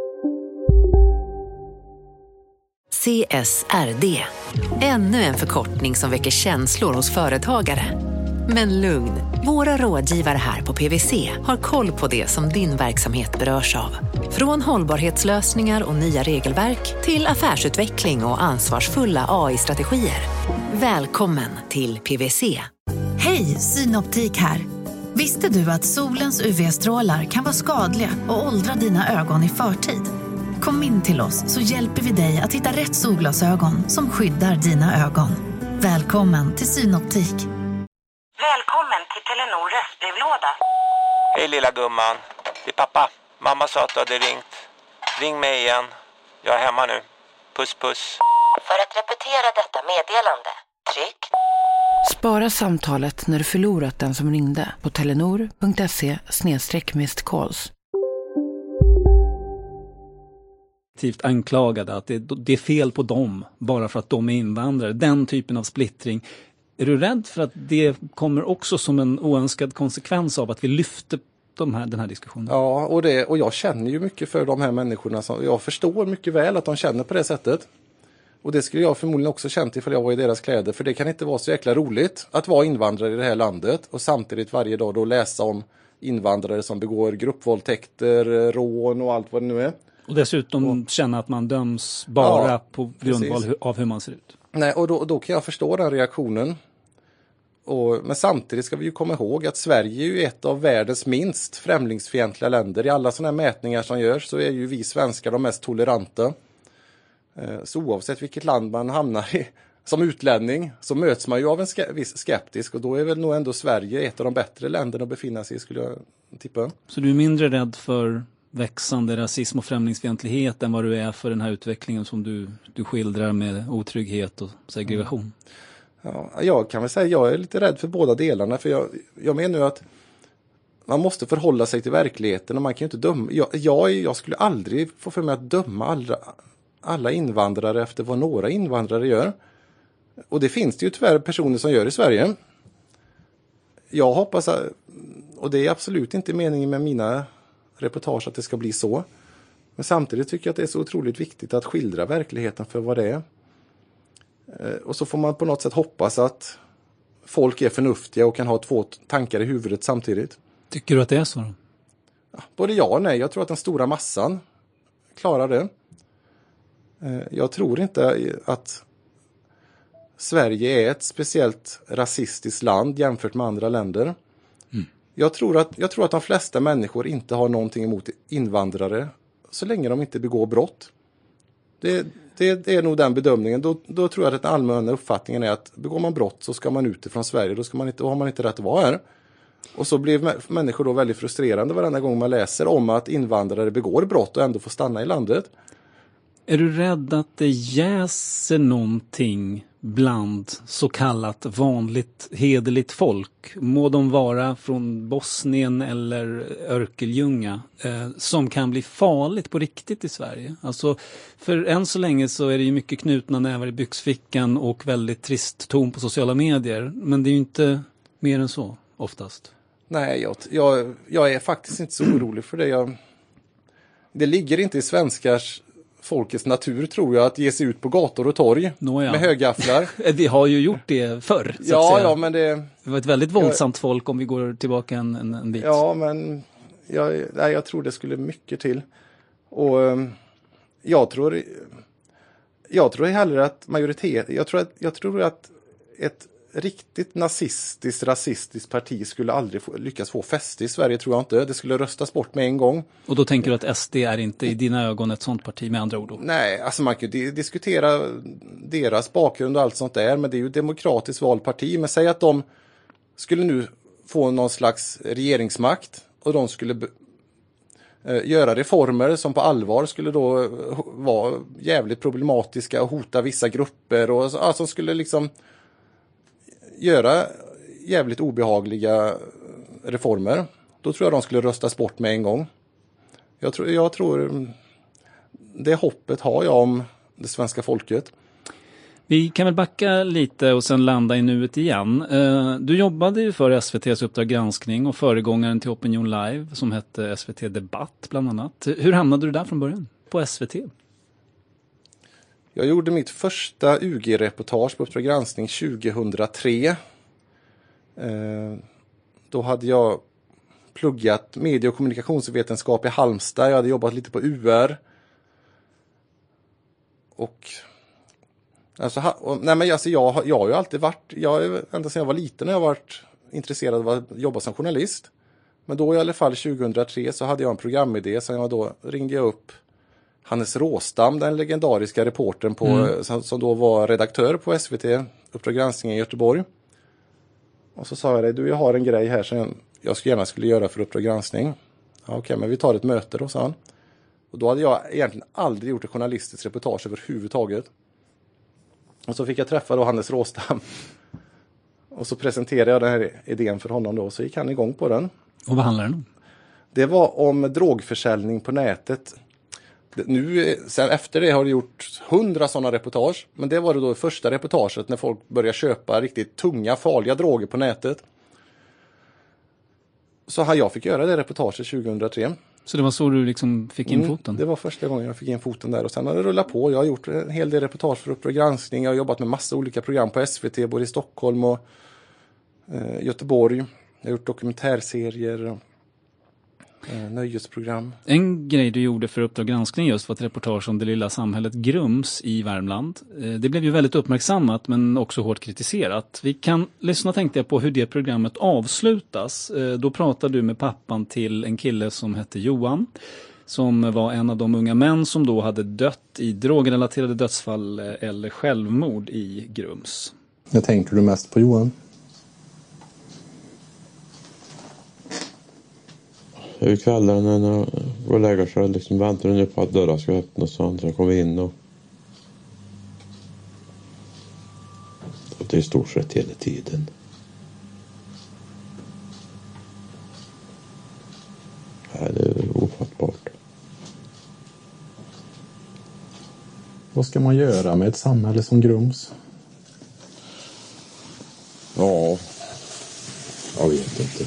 C S R D. Ännu en förkortning som väcker känslor hos företagare. Men lugn, våra rådgivare här på P V C har koll på det som din verksamhet berörs av. Från hållbarhetslösningar och nya regelverk till affärsutveckling och ansvarsfulla A I-strategier. Välkommen till P V C. Hej, Synoptik här. Visste du att solens U V-strålar kan vara skadliga och åldra dina ögon i förtid? Kom in till oss så hjälper vi dig att hitta rätt solglasögon som skyddar dina ögon. Välkommen till Synoptik. Välkommen till Telenor röstbrevlåda. Hej lilla gumman, det är pappa. Mamma sa att du hade ringt. Ring mig igen. Jag är hemma nu. Puss puss. För att repetera detta meddelande, tryck. Spara samtalet när du förlorat den som ringde på telenor punkt se slash missed calls. kollektivt anklagade, att det, det är fel på dem bara för att de är invandrare. Den typen av splittring. Är du rädd för att det kommer också som en oönskad konsekvens av att vi lyfter de här, den här diskussionen? Ja, och, det, och jag känner ju mycket för de här människorna. Som, jag förstår mycket väl att de känner på det sättet. Och det skulle jag förmodligen också känt ifall jag var i deras kläder. För det kan inte vara så jäkla roligt att vara invandrare i det här landet och samtidigt varje dag då läsa om invandrare som begår gruppvåldtäkter, rån och allt vad det nu är. Och dessutom och, känna att man döms bara ja, på grundval precis. Av hur man ser ut. Nej, och då, då kan jag förstå den reaktionen. Och, men samtidigt ska vi ju komma ihåg att Sverige är ju ett av världens minst främlingsfientliga länder. I alla sådana här mätningar som görs så är ju vi svenskar de mest toleranta. Så oavsett vilket land man hamnar i som utlänning så möts man ju av en ske- viss skeptisk. Och då är väl nog ändå Sverige ett av de bättre länderna att befinna sig i, skulle jag tippa. Så du är mindre rädd för växande rasism och främlingsfientlighet än vad du är för den här utvecklingen som du, du skildrar med otrygghet och segregation? Mm. Ja, jag kan väl säga att jag är lite rädd för båda delarna. För jag, jag menar ju att man måste förhålla sig till verkligheten och man kan ju inte döma. Jag, jag, jag skulle aldrig få för mig att döma alla, alla invandrare efter vad några invandrare gör. Och det finns det ju tyvärr personer som gör i Sverige. Jag hoppas, att, och det är absolut inte meningen med mina reportage att det ska bli så. Men samtidigt tycker jag att det är så otroligt viktigt att skildra verkligheten för vad det är. Och så får man på något sätt hoppas att folk är förnuftiga och kan ha två tankar i huvudet samtidigt. Tycker du att det är så då? Ja, både ja och nej. Jag tror att den stora massan klarar det. Jag tror inte att Sverige är ett speciellt rasistiskt land jämfört med andra länder. Mm. Jag tror att, jag tror att de flesta människor inte har någonting emot invandrare så länge de inte begår brott. Det, det, det är nog den bedömningen. Då, då tror jag att den allmänna uppfattningen är att begår man brott så ska man ut ifrån Sverige. Då, ska man inte, då har man inte rätt att vara här. Och så blir människor då väldigt frustrerande varenda gång man läser om att invandrare begår brott och ändå får stanna i landet. Är du rädd att det jäser någonting bland så kallat vanligt hederligt folk, må de vara från Bosnien eller Örkelljunga, eh, som kan bli farligt på riktigt i Sverige? Alltså, för än så länge så är det ju mycket knutna nävar i byxfickan och väldigt trist ton på sociala medier, men det är ju inte mer än så oftast. Nej, jag, jag, jag är faktiskt inte så orolig för det. Jag, det ligger inte i svenskars folkets natur, tror jag, att ge sig ut på gator och torg Nåja. med högafflar. Vi har ju gjort det förr, så ja, att säga. Ja, men det... det var ett väldigt våldsamt jag, folk om vi går tillbaka en, en, en bit. Ja, men jag, nej, jag tror det skulle mycket till. Och jag tror jag tror hellre att majoritet, jag tror att, jag tror att ett riktigt nazistiskt, rasistiskt parti skulle aldrig få, lyckas få fäste i Sverige, tror jag inte. Det skulle röstas bort med en gång. Och då tänker du att S D är inte i dina ögon ett sånt parti, med andra ord då? Nej, alltså man kan ju diskutera deras bakgrund och allt sånt där, men det är ju ett demokratiskt valt parti. Men säg att de skulle nu få någon slags regeringsmakt och de skulle be- göra reformer som på allvar skulle då vara jävligt problematiska och hota vissa grupper och alltså, som skulle liksom göra jävligt obehagliga reformer. Då tror jag de skulle röstas bort med en gång. Jag tror, jag tror det hoppet har jag om det svenska folket. Vi kan väl backa lite och sen landa i nuet igen. Du jobbade ju för S V T:s Uppdrag granskning och föregångaren till Opinion Live som hette S V T Debatt bland annat. Hur hamnade du där från början på S V T? Jag gjorde mitt första U G-reportage på Uppdrag granskning tjugohundratre. Eh, då hade jag pluggat medie- och kommunikationsvetenskap i Halmstad. Jag hade jobbat lite på U R. Och alltså, och, nej men alltså jag, jag har ju alltid varit, jag, ända sedan jag var liten när jag varit intresserad av att jobba som journalist. Men då i alla fall tjugohundratre så hade jag en programidé, så jag då ringde jag upp Hannes Råstam, den legendariska reportern på, mm. som, som då var redaktör på S V T, Uppdrag granskning i Göteborg. Och så sa jag det, du jag har en grej här som jag skulle gärna skulle göra för Uppdrag granskning. Ja, okej, okay, men vi tar ett möte då, sa han. Och då hade jag egentligen aldrig gjort ett journalistiskt reportage överhuvudtaget. Och så fick jag träffa då Hannes Råstam. Och så presenterade jag den här idén för honom då, så gick han igång på den. Och vad handlar den om? Det var om drogförsäljning på nätet. Nu, sen efter det har det gjort hundra sådana reportage. Men det var det då första reportaget när folk började köpa riktigt tunga, farliga droger på nätet. Så här, jag fick göra det reportaget tjugohundratre. Så det var så du liksom fick in foten? Mm, det var första gången jag fick in foten där. Och sen har det rullat på. Jag har gjort en hel del reportage för Uppdrag granskning. Jag har jobbat med massa olika program på S V T, både i Stockholm och eh, Göteborg. Jag har gjort dokumentärserier och eh, nöjesprogram. En grej du gjorde för Uppdrag granskning just var ett reportage om det lilla samhället Grums i Värmland. Eh, det blev ju väldigt uppmärksammat men också hårt kritiserat. Vi kan lyssna, tänkte jag, på hur det programmet avslutas. Eh, då pratade du med pappan till en kille som hette Johan, som var en av de unga män som då hade dött i drogrelaterade dödsfall eller självmord i Grums. Jag tänker du mest på Johan? I kvällen när jag går och lägger sig liksom väntar nu på att dörrar ska öppnas så andra kommer in och, och det är i stort sett hela tiden. Ja, det är ofattbart. Vad ska man göra med ett samhälle som Grums? Ja, jag vet inte.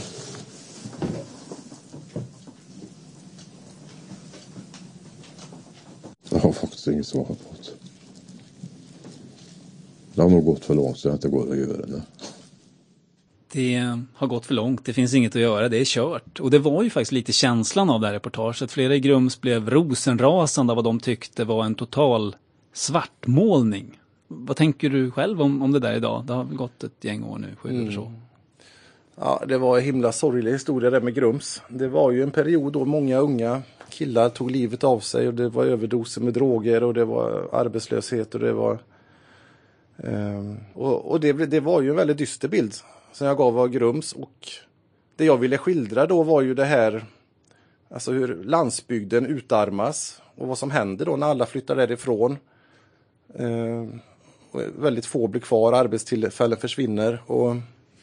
Jag har faktiskt inget svar på det. Det har nog gått för långt så att det går att göra det. Det har gått för långt, det finns inget att göra, det är kört. Och det var ju faktiskt lite känslan av det här reportaget. Flera i Grums blev rosenrasande av vad de tyckte var en total svartmålning. Vad tänker du själv om, om det där idag? Det har väl gått ett gäng år nu, sju mm. eller så. Ja, det var en himla sorglig historia där med Grums. Det var ju en period då många unga killar tog livet av sig och det var överdoser med droger och det var arbetslöshet och det var... Um, och och det, det var ju en väldigt dyster bild som jag gav av Grums, och det jag ville skildra då var ju det här, alltså hur landsbygden utarmas och vad som händer då när alla flyttar därifrån. Uh, och väldigt få blir kvar, arbetstillfällen försvinner och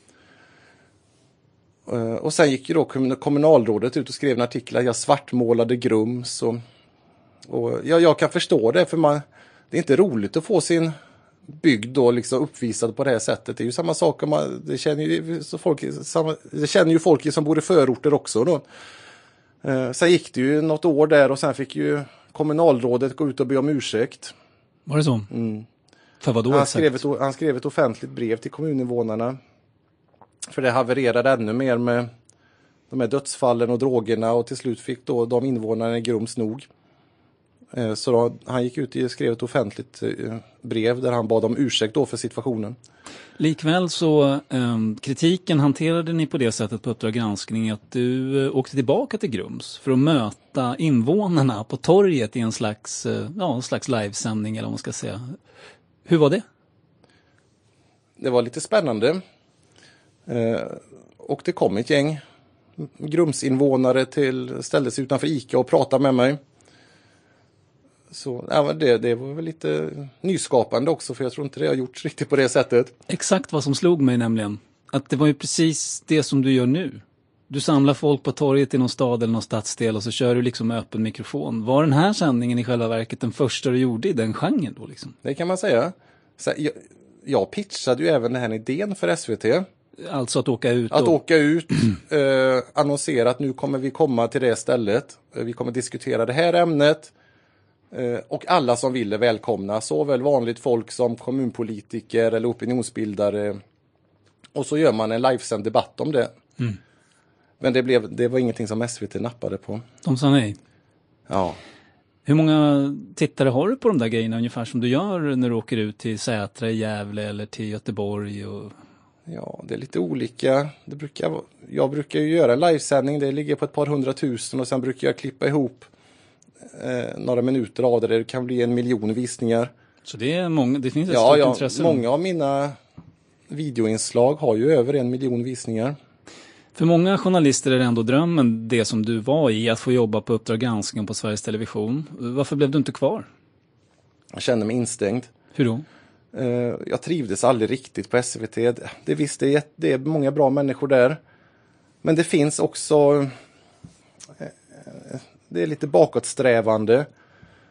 Och sen gick ju då kommunalrådet ut och skrev en artikel att jag svartmålade Grums. Och, och jag, jag kan förstå det, för man, det är inte roligt att få sin bygd då liksom uppvisad på det här sättet. Det är ju samma sak om man, det känner ju så folk, samma, det känner ju folk som bor i förorter också då. Eh, sen gick det ju något år där och sen fick ju kommunalrådet gå ut och be om ursäkt. Var det så? Mm. För vad då? Han skrev, ett, han skrev ett offentligt brev till kommuninvånarna. För det havererade ännu mer med de här dödsfallen och drogerna, och till slut fick då de invånarna i Grums nog. Så då, han gick ut och skrev ett offentligt brev där han bad om ursäkt då för situationen. Likväl så eh, kritiken hanterade ni på det sättet på Uppdrag granskning att du eh, åkte tillbaka till Grums för att möta invånarna på torget i en slags, eh, ja, en slags livesändning eller vad man ska säga. Hur var det? Det var lite spännande. Eh, och det kom ett gäng Grumsinvånare till, ställde sig utanför Ica och pratade med mig. Så ja, det, det var väl lite nyskapande också, för jag tror inte det har gjorts riktigt på det sättet. Exakt vad som slog mig nämligen. Att det var ju precis det som du gör nu. Du samlar folk på torget i någon stad eller någon stadsdel och så kör du liksom med öppen mikrofon. Var den här sändningen i själva verket den första du gjorde i den genren då liksom? Det kan man säga. Så jag, jag pitchade ju även den här idén för S V T. Alltså att åka ut? Och... Att åka ut, eh, annonsera att nu kommer vi komma till det stället. Vi kommer diskutera det här ämnet. Eh, och alla som ville välkomna, såväl vanligt folk som kommunpolitiker eller opinionsbildare. Och så gör man en livesänd debatt om det. Mm. Men det, blev, det var ingenting som S V T nappade på. De sa nej? Ja. Hur många tittare har du på de där grejerna ungefär som du gör när du åker ut till Sätra, Gävle eller till Göteborg? Och... Ja, det är lite olika. Det brukar, jag brukar ju göra en livesändning, det ligger på ett par hundratusen, och sen brukar jag klippa ihop eh, några minuter av det. Det kan bli en miljon visningar. Så det är många, det finns ett ja, stort ja, intresse? Många av mina videoinslag har ju över en miljon visningar. För många journalister är det ändå drömmen, det som du var i, att få jobba på Uppdrag granskning på Sveriges Television. Varför blev du inte kvar? Jag kände mig instängd. Hur då? Jag trivdes aldrig riktigt på S V T. Det visst, det är, det är många bra människor där. Men det finns också... Det är lite bakåtsträvande.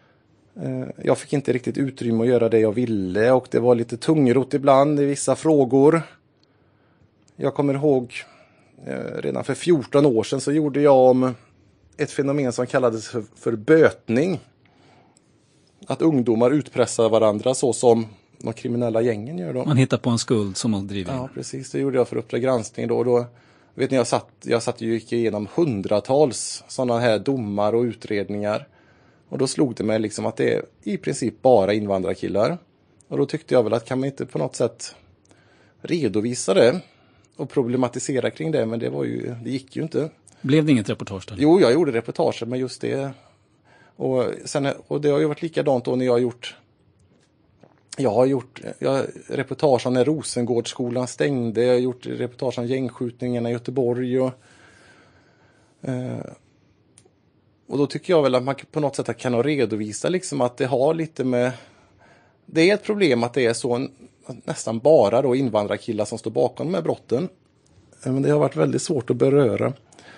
Jag fick inte riktigt utrymme att göra det jag ville och det var lite tungrot ibland i vissa frågor. Jag kommer ihåg redan för fjorton år sedan så gjorde jag om ett fenomen som kallades för, för bötning. Att ungdomar utpressar varandra så som de kriminella gängen gör då. Man hittar på en skuld som man driver in. Ja, precis. Det gjorde jag för Uppdrag granskning då. då vet ni, jag satt, jag satt ju gick igenom hundratals sådana här domar och utredningar. Och då slog det mig liksom att det är i princip bara invandrarkillar. Och då tyckte jag väl att kan man inte på något sätt redovisa det och problematisera kring det, men det var ju, det gick ju inte. Blev det inget reportage då? Jo, jag gjorde reportage med just det. Och, sen, och det har ju varit likadant då när jag har gjort jag har gjort jag, reportage när Rosengårdsskolan stängde, jag har gjort reportage om gängskjutningarna i Göteborg och, eh, och då tycker jag väl att man på något sätt kan redovisa liksom att det har lite med det är ett problem att det är så nästan bara då invandrarkillar som står bakom de här brotten. Men det har varit väldigt svårt att beröra.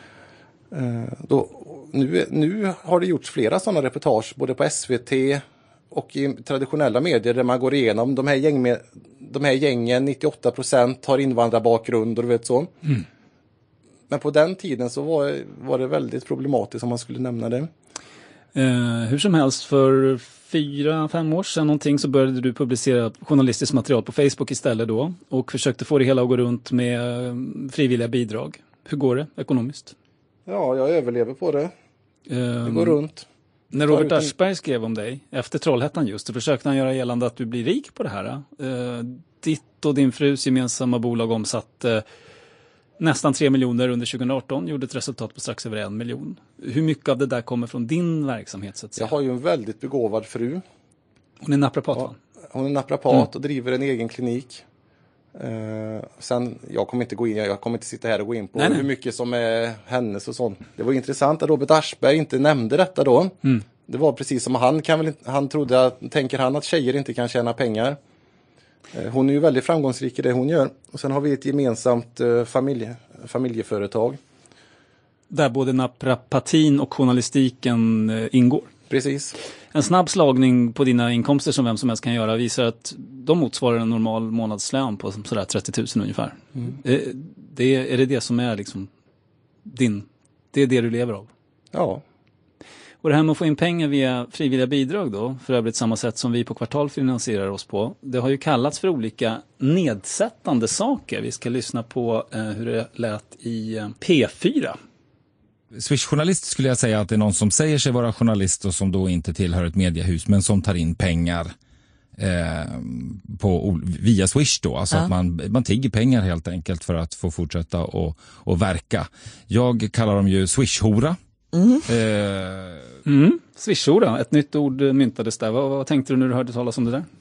Eh, då, nu, nu har det gjorts flera sådana reportage både på S V T och i traditionella medier där man går igenom de här, gäng med, de här gängen, nittioåtta procent har invandrarbakgrund och du vet så. Mm. Men på den tiden så var, var det väldigt problematiskt om man skulle nämna det. Eh, hur som helst, för fyra, fem år sedan någonting så började du publicera journalistiskt material på Facebook istället då och försökte få det hela att gå runt med frivilliga bidrag. Hur går det ekonomiskt? Ja, jag överlever på det. Eh, det går runt. När Robert Aschberg skrev om dig efter Trollhättan just, så försökte han göra gällande att du blir rik på det här. Eh, ditt och din frus gemensamma bolag omsatte eh, nästan tre miljoner under tjugo arton, gjorde ett resultat på strax över en miljon. Hur mycket av det där kommer från din verksamhet så att säga? Jag har ju en väldigt begåvad fru. Hon är naprapat ja, va? Hon är naprapat mm. och driver en egen klinik. Uh, sen, jag kommer inte gå in, jag kommer inte sitta här och gå in på nej, hur nej. mycket som är hennes och sånt. Det var intressant att Robert Aschberg inte nämnde detta då. Mm. Det var precis som han kan väl, han trodde att, tänker han att tjejer inte kan tjäna pengar. Uh, hon är ju väldigt framgångsrik i det hon gör. Och sen har vi ett gemensamt uh, familje, familjeföretag. Där både naprapatin och journalistiken uh, ingår. Precis. En snabb slagning på dina inkomster som vem som helst kan göra visar att de motsvarar en normal månadslön på sådär trettio tusen ungefär. Mm. Är, det, är det det som är liksom din, det är det du lever av? Ja. Och det här med att få in pengar via frivilliga bidrag då, för övrigt samma sätt som vi på Kvartal finansierar oss på, det har ju kallats för olika nedsättande saker. Vi ska lyssna på eh, hur det lät i eh, P fyra. Swish-journalist skulle jag säga att det är någon som säger sig vara journalist och som då inte tillhör ett mediehus men som tar in pengar eh, på, via Swish då. Alltså ja. att man, man tigger pengar helt enkelt för att få fortsätta och, och verka. Jag kallar dem ju Swish-hora. Mm. Eh, mm. Swish-hora, ett nytt ord myntades där. Vad, vad tänkte du när du hörde talas om det där?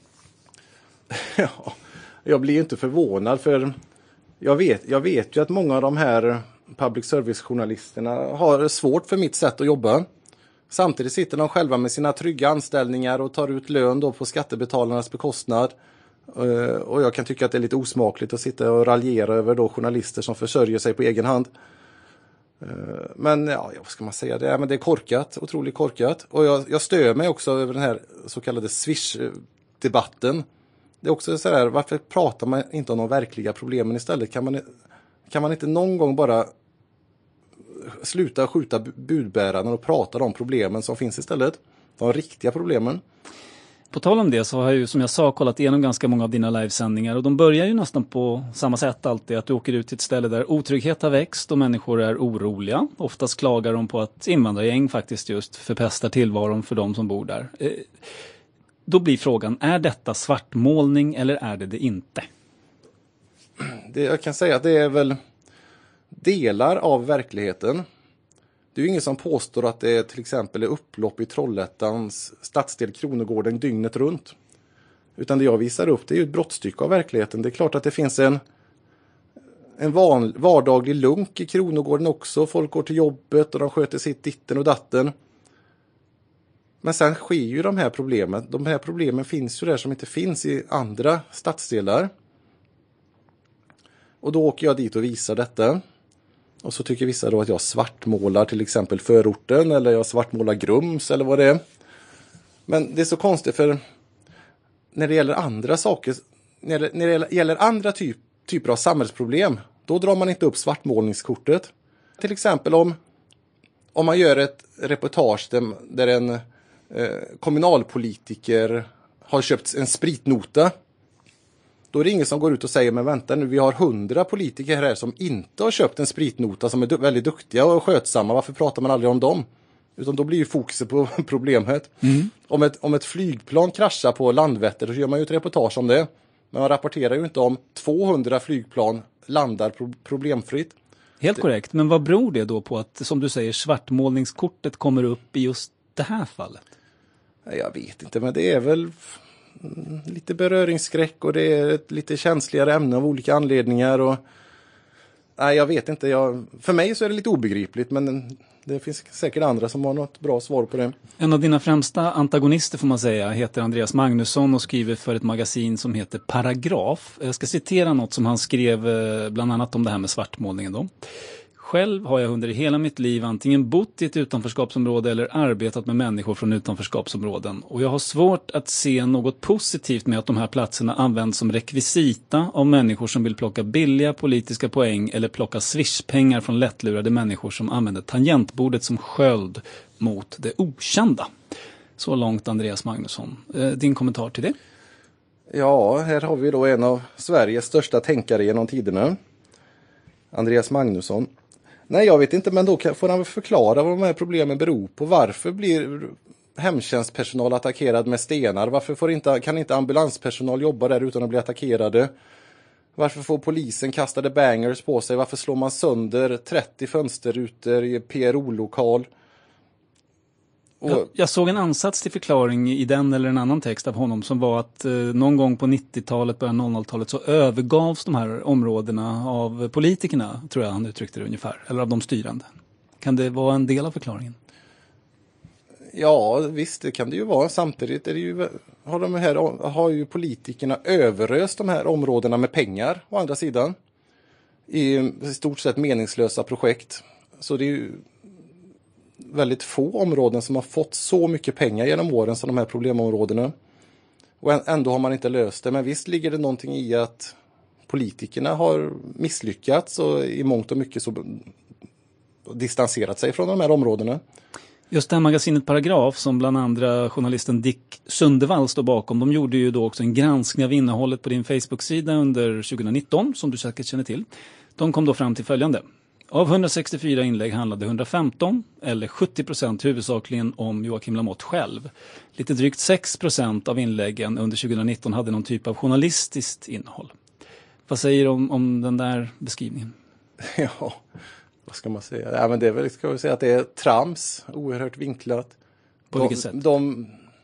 Ja, jag blir inte förvånad för jag vet, jag vet ju att många av de här public service-journalisterna har svårt för mitt sätt att jobba. Samtidigt sitter de själva med sina trygga anställningar och tar ut lön då på skattebetalarnas bekostnad. Och jag kan tycka att det är lite osmakligt att sitta och raljera över då journalister som försörjer sig på egen hand. Men ja, vad ska man säga? Det är, men det är korkat, otroligt korkat. Och jag, jag stör mig också över den här så kallade Swish-debatten. Det är också så här, varför pratar man inte om de verkliga problemen istället? Kan man, kan man inte någon gång bara sluta skjuta budbärarna och prata om problemen som finns istället? De riktiga problemen. På tal om det så har jag ju som jag sa kollat igenom ganska många av dina livesändningar och de börjar ju nästan på samma sätt alltid, att du åker ut till ett ställe där otrygghet har växt och människor är oroliga. Oftast klagar de på att invandrargäng faktiskt just förpestar tillvaron för de som bor där. Då blir frågan, är detta svartmålning eller är det det inte? Det, jag kan säga att det är väl delar av verkligheten. Det är ju ingen som påstår att det till exempel är upplopp i Trollhättans stadsdel Kronogården dygnet runt. Utan det jag visar upp, det är ju ett brottstycke av verkligheten. Det är klart att det finns en, en van, vardaglig lunk i Kronogården också. Folk går till jobbet och de sköter sitt ditten och datten. Men sen sker ju de här problemen. De här problemen finns ju där som inte finns i andra stadsdelar. Och då åker jag dit och visar detta. Och så tycker vissa då att jag svartmålar till exempel förorten eller jag svartmålar Grums eller vad det är. Men det är så konstigt för när det gäller andra saker, när det, när det gäller andra typ, typer av samhällsproblem, då drar man inte upp svartmålningskortet. Till exempel om, om man gör ett reportage där, där en eh, kommunalpolitiker har köpt en spritnota. Då är det ingen som går ut och säger, men vänta nu, vi har hundra politiker här som inte har köpt en spritnota, som är du- väldigt duktiga och skötsamma. Varför pratar man aldrig om dem? Utan då blir ju fokuset på problemet. Mm. Om, ett, om ett flygplan kraschar på Landvetter, så gör man ju ett reportage om det. Men man rapporterar ju inte om tvåhundra flygplan landar pro- problemfritt. Helt korrekt, men vad beror det då på att, som du säger, svartmålningskortet kommer upp i just det här fallet? Jag vet inte, men det är väl mm, lite beröringsskräck och det är ett lite känsligare ämne av olika anledningar. Och, nej, jag vet inte. Jag, för mig så är det lite obegripligt, men det finns säkert andra som har något bra svar på det. En av dina främsta antagonister får man säga heter Andreas Magnusson och skriver för ett magasin som heter Paragraf. Jag ska citera något som han skrev eh, bland annat om det här med svartmålningen då. Själv har jag under hela mitt liv antingen bott i ett utanförskapsområde eller arbetat med människor från utanförskapsområden. Och jag har svårt att se något positivt med att de här platserna används som rekvisita av människor som vill plocka billiga politiska poäng eller plocka swishpengar från lättlurade människor som använder tangentbordet som sköld mot det okända. Så långt Andreas Magnusson. Eh, din kommentar till det? Ja, här har vi då en av Sveriges största tänkare genom tiderna. Andreas Magnusson. Nej, jag vet inte, men då kan, får han väl förklara vad de här problemen beror på. Varför blir hemtjänstpersonal attackerad med stenar? Varför får inte, kan inte ambulanspersonal jobba där utan att bli attackerade? Varför får polisen kastade bangers på sig? Varför slår man sönder trettio fönsterrutor i P R O-lokal? Och... Jag, jag såg en ansats till förklaring i den eller en annan text av honom som var att eh, någon gång på nittiotalet, början noll noll-talet så övergavs de här områdena av politikerna, tror jag han uttryckte det ungefär, eller av de styrande. Kan det vara en del av förklaringen? Ja, visst, det kan det ju vara. Samtidigt är det ju, har, de här, har ju politikerna överöst de här områdena med pengar, å andra sidan. I, i stort sett meningslösa projekt. Så det är ju väldigt få områden som har fått så mycket pengar genom åren som de här problemområdena. Och ändå har man inte löst det. Men visst ligger det någonting i att politikerna har misslyckats och i mångt och mycket så distanserat sig från de här områdena. Just det här magasinet Paragraf som bland andra journalisten Dick Sundevall står bakom, de gjorde ju då också en granskning av innehållet på din Facebook-sida under tjugonitton som du säkert känner till. De kom då fram till följande. Av hundrasextiofyra inlägg handlade hundrafemton, eller sjuttio procent huvudsakligen om Joakim Lamotte själv. Lite drygt sex procent av inläggen under tjugonitton hade någon typ av journalistiskt innehåll. Vad säger du om, om den där beskrivningen? Ja, vad ska man säga? Ja, men det är väl, ska vi säga att det är trams, oerhört vinklat. På de, vilket sätt? De,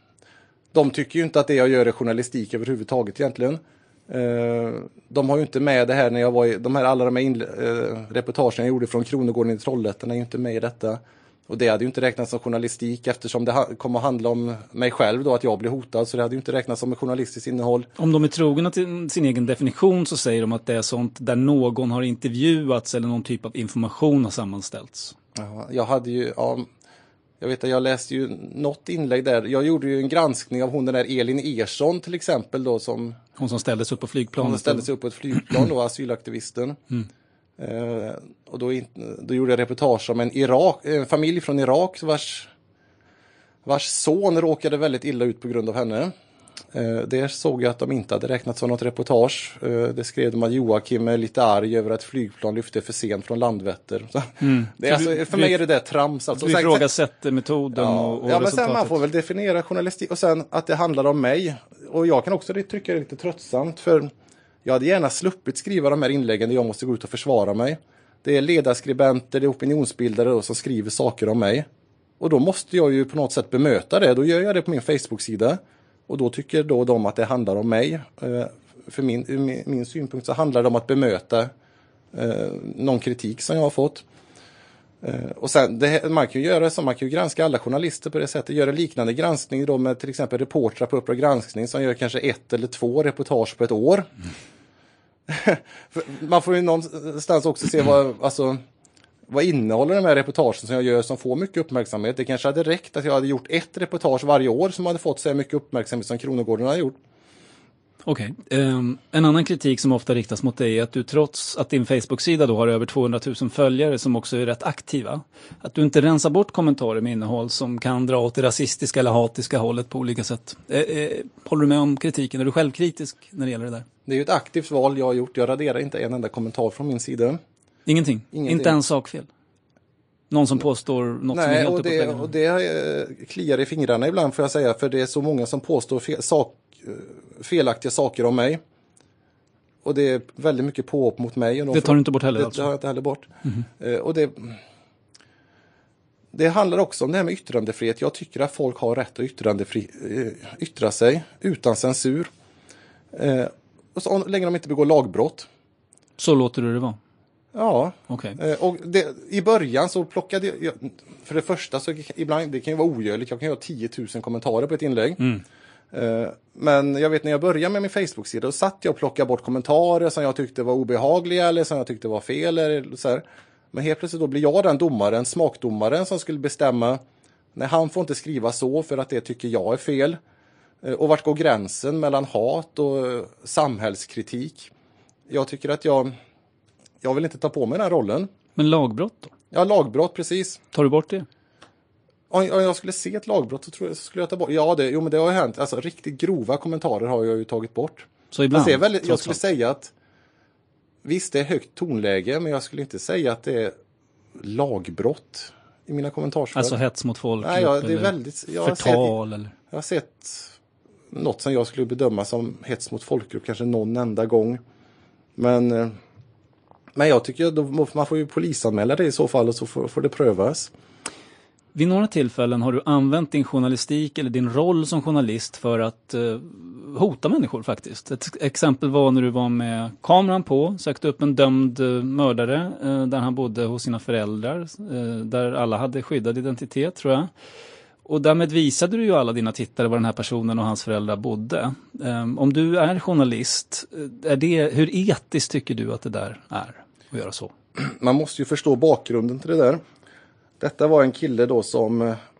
de tycker ju inte att det jag gör är journalistik överhuvudtaget egentligen. Uh, de har ju inte med det här när jag var i, de här, alla de här inle- uh, reportagen jag gjorde från Kronogården i Trollhättan är ju inte med i detta. Och det hade ju inte räknats som journalistik eftersom det ha- kommer att handla om mig själv då, att jag blir hotad, så det hade ju inte räknats som ett journalistiskt innehåll. Om de är trogna till sin egen definition så säger de att det är sånt där någon har intervjuats eller någon typ av information har sammanställts. Ja, jag hade ju, ja, jag vet att jag läste ju något inlägg där. Jag gjorde ju en granskning av hon den där Elin Ersson till exempel då som... Hon som ställdes upp på flygplanet. Hon ställdes upp på ett flygplan då, asylaktivisten. Mm. Eh, och då, in, då gjorde jag reportage om en, Irak, en familj från Irak vars, vars son råkade väldigt illa ut på grund av henne. Eh, där såg jag att de inte hade räknat som något reportage. Eh, det skrev de att Joakim är lite arg över att flygplan lyfte för sent från Landvetter. Så, Mm. det är alltså, Du- för mig du- är det där trams. Alltså. Du ifrågasätter metoden ja, och, och ja, men resultatet. sen man får väl definiera journalistik och sen att det handlar om mig. Och jag kan också tycka det är lite tröttsamt för jag hade gärna sluppit skriva de här inläggen där jag måste gå ut och försvara mig. Det är ledarskribenter, det är opinionsbildare då, som skriver saker om mig. Och då måste jag ju på något sätt bemöta det. Då gör jag det på min Facebook-sida. Och då tycker då de att det handlar om mig. Eh, för min, min, min synpunkt så handlar det om att bemöta eh, någon kritik som jag har fått. Eh, och sen, det, man kan ju göra så, man kan ju granska alla journalister på det sättet. Göra liknande granskning då med till exempel reportrar på Uppdrag granskning som gör kanske ett eller två reportage på ett år. Mm. Man får ju någonstans också se vad, alltså, vad innehåller de här reportagen som jag gör som får mycket uppmärksamhet? Det kanske hade räckt att jag hade gjort ett reportage varje år som hade fått så mycket uppmärksamhet som Kronogården har gjort. Okej. Okay. Um, en annan kritik som ofta riktas mot dig är att du trots att din Facebook-sida då har över tvåhundratusen följare som också är rätt aktiva, att du inte rensar bort kommentarer med innehåll som kan dra åt det rasistiska eller hatiska hållet på olika sätt. Eh, eh, håller du med om kritiken? Är du självkritisk när det gäller det där? Det är ju ett aktivt val jag har gjort. Jag raderar inte en enda kommentar från min sida. Ingenting? Ingenting. Inte en sakfel? Någon som påstår något Nej, som är helt och uppåt det, väggarna? och det eh, kliar i fingrarna ibland får jag säga, för det är så många som påstår fel, sak, felaktiga saker om mig. Och det är väldigt mycket påhopp mot mig. Och det tar du inte bort heller? Det alltså. tar jag inte heller bort. Mm-hmm. Eh, och det, det handlar också om det här med yttrandefrihet. Jag tycker att folk har rätt att yttrandefri, eh, yttra sig utan censur. Eh, och så länge de inte begår lagbrott. Så låter du det vara? Ja, okay. eh, och det, i början så plockade jag, för det första så ibland, det kan ju vara ogörligt, jag kan ju ha tio tusen kommentarer på ett inlägg. Mm. Eh, men jag vet när jag började med min Facebook-sida, då satt jag och plockade bort kommentarer som jag tyckte var obehagliga eller som jag tyckte var fel eller så här. Men helt plötsligt då blir jag den domaren, smakdomaren som skulle bestämma, nej, han får inte skriva så för att det tycker jag är fel. Eh, och vart går gränsen mellan hat och eh, samhällskritik? Jag tycker att jag Jag vill inte ta på mig den här rollen. Men lagbrott då? Ja, lagbrott, precis. Tar du bort det? Om jag skulle se ett lagbrott så tror jag, så skulle jag ta bort. Ja, det, jo, men det har ju hänt. Alltså, riktigt grova kommentarer har jag ju tagit bort. Så ibland? Alltså, väldigt, jag skulle allt. säga att visst, det är högt tonläge, men jag skulle inte säga att det är lagbrott i mina kommentarsfält. Alltså hets mot folk? Nej, ja, det är väldigt... Jag förtal har sett, eller? Jag har sett något som jag skulle bedöma som hets mot folkgrupp kanske någon enda gång. Men... Men jag tycker att man får ju polisanmäla det i så fall och så får, får det prövas. Vid några tillfällen har du använt din journalistik eller din roll som journalist för att eh, hota människor faktiskt. Ett exempel var när du var med kameran på, sökte upp en dömd eh, mördare eh, där han bodde hos sina föräldrar. Eh, där alla hade skyddad identitet, tror jag. Och därmed visade du ju alla dina tittare var den här personen och hans föräldrar bodde. Um, om du är journalist, är det, hur etiskt tycker du att det där är att göra så? Man måste ju förstå bakgrunden till det där. Detta var en kille då som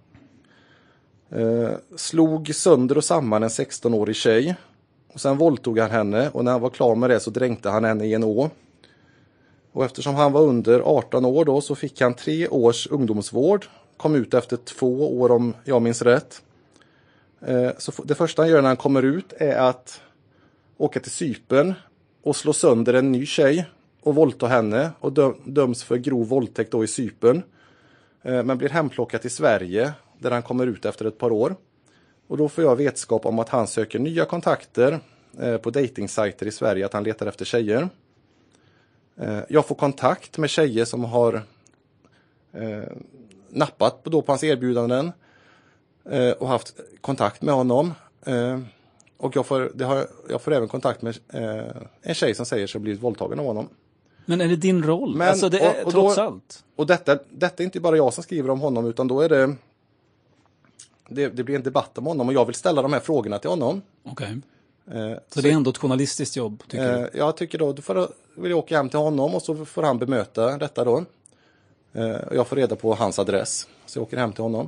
eh, slog sönder och samman en sexton-årig tjej. Och sen våldtog han henne och när han var klar med det så dränkte han henne i en å. Och eftersom han var under arton år då så fick han tre års ungdomsvård. Kom ut efter två år om jag minns rätt. Eh, så det första han gör när han kommer ut är att åka till Cypern och slå sönder en ny tjej och våldta henne och dö- döms för grov våldtäkt då i Cypern. Eh, men blir hemplockad till Sverige där han kommer ut efter ett par år. Och då får jag vetskap om att han söker nya kontakter eh, på datingsajter i Sverige, att han letar efter tjejer. Eh, jag får kontakt med tjejer som har eh, nappat på, då på hans erbjudanden eh, och haft kontakt med honom. Eh, och jag får, det har, jag får även kontakt med eh, en tjej som säger sig ha blivit våldtagen av honom. Men är det din roll? Men, alltså det är, och, och trots då, allt. Och detta, detta är inte bara jag som skriver om honom, utan då är det, det det blir en debatt om honom och jag vill ställa de här frågorna till honom. Okej. Okay. Eh, så, så det är ändå ett journalistiskt jobb, tycker eh, du? Jag tycker då, då får, vill jag åka hem till honom och så får han bemöta detta då. Jag får reda på hans adress. Så jag åker hem till honom.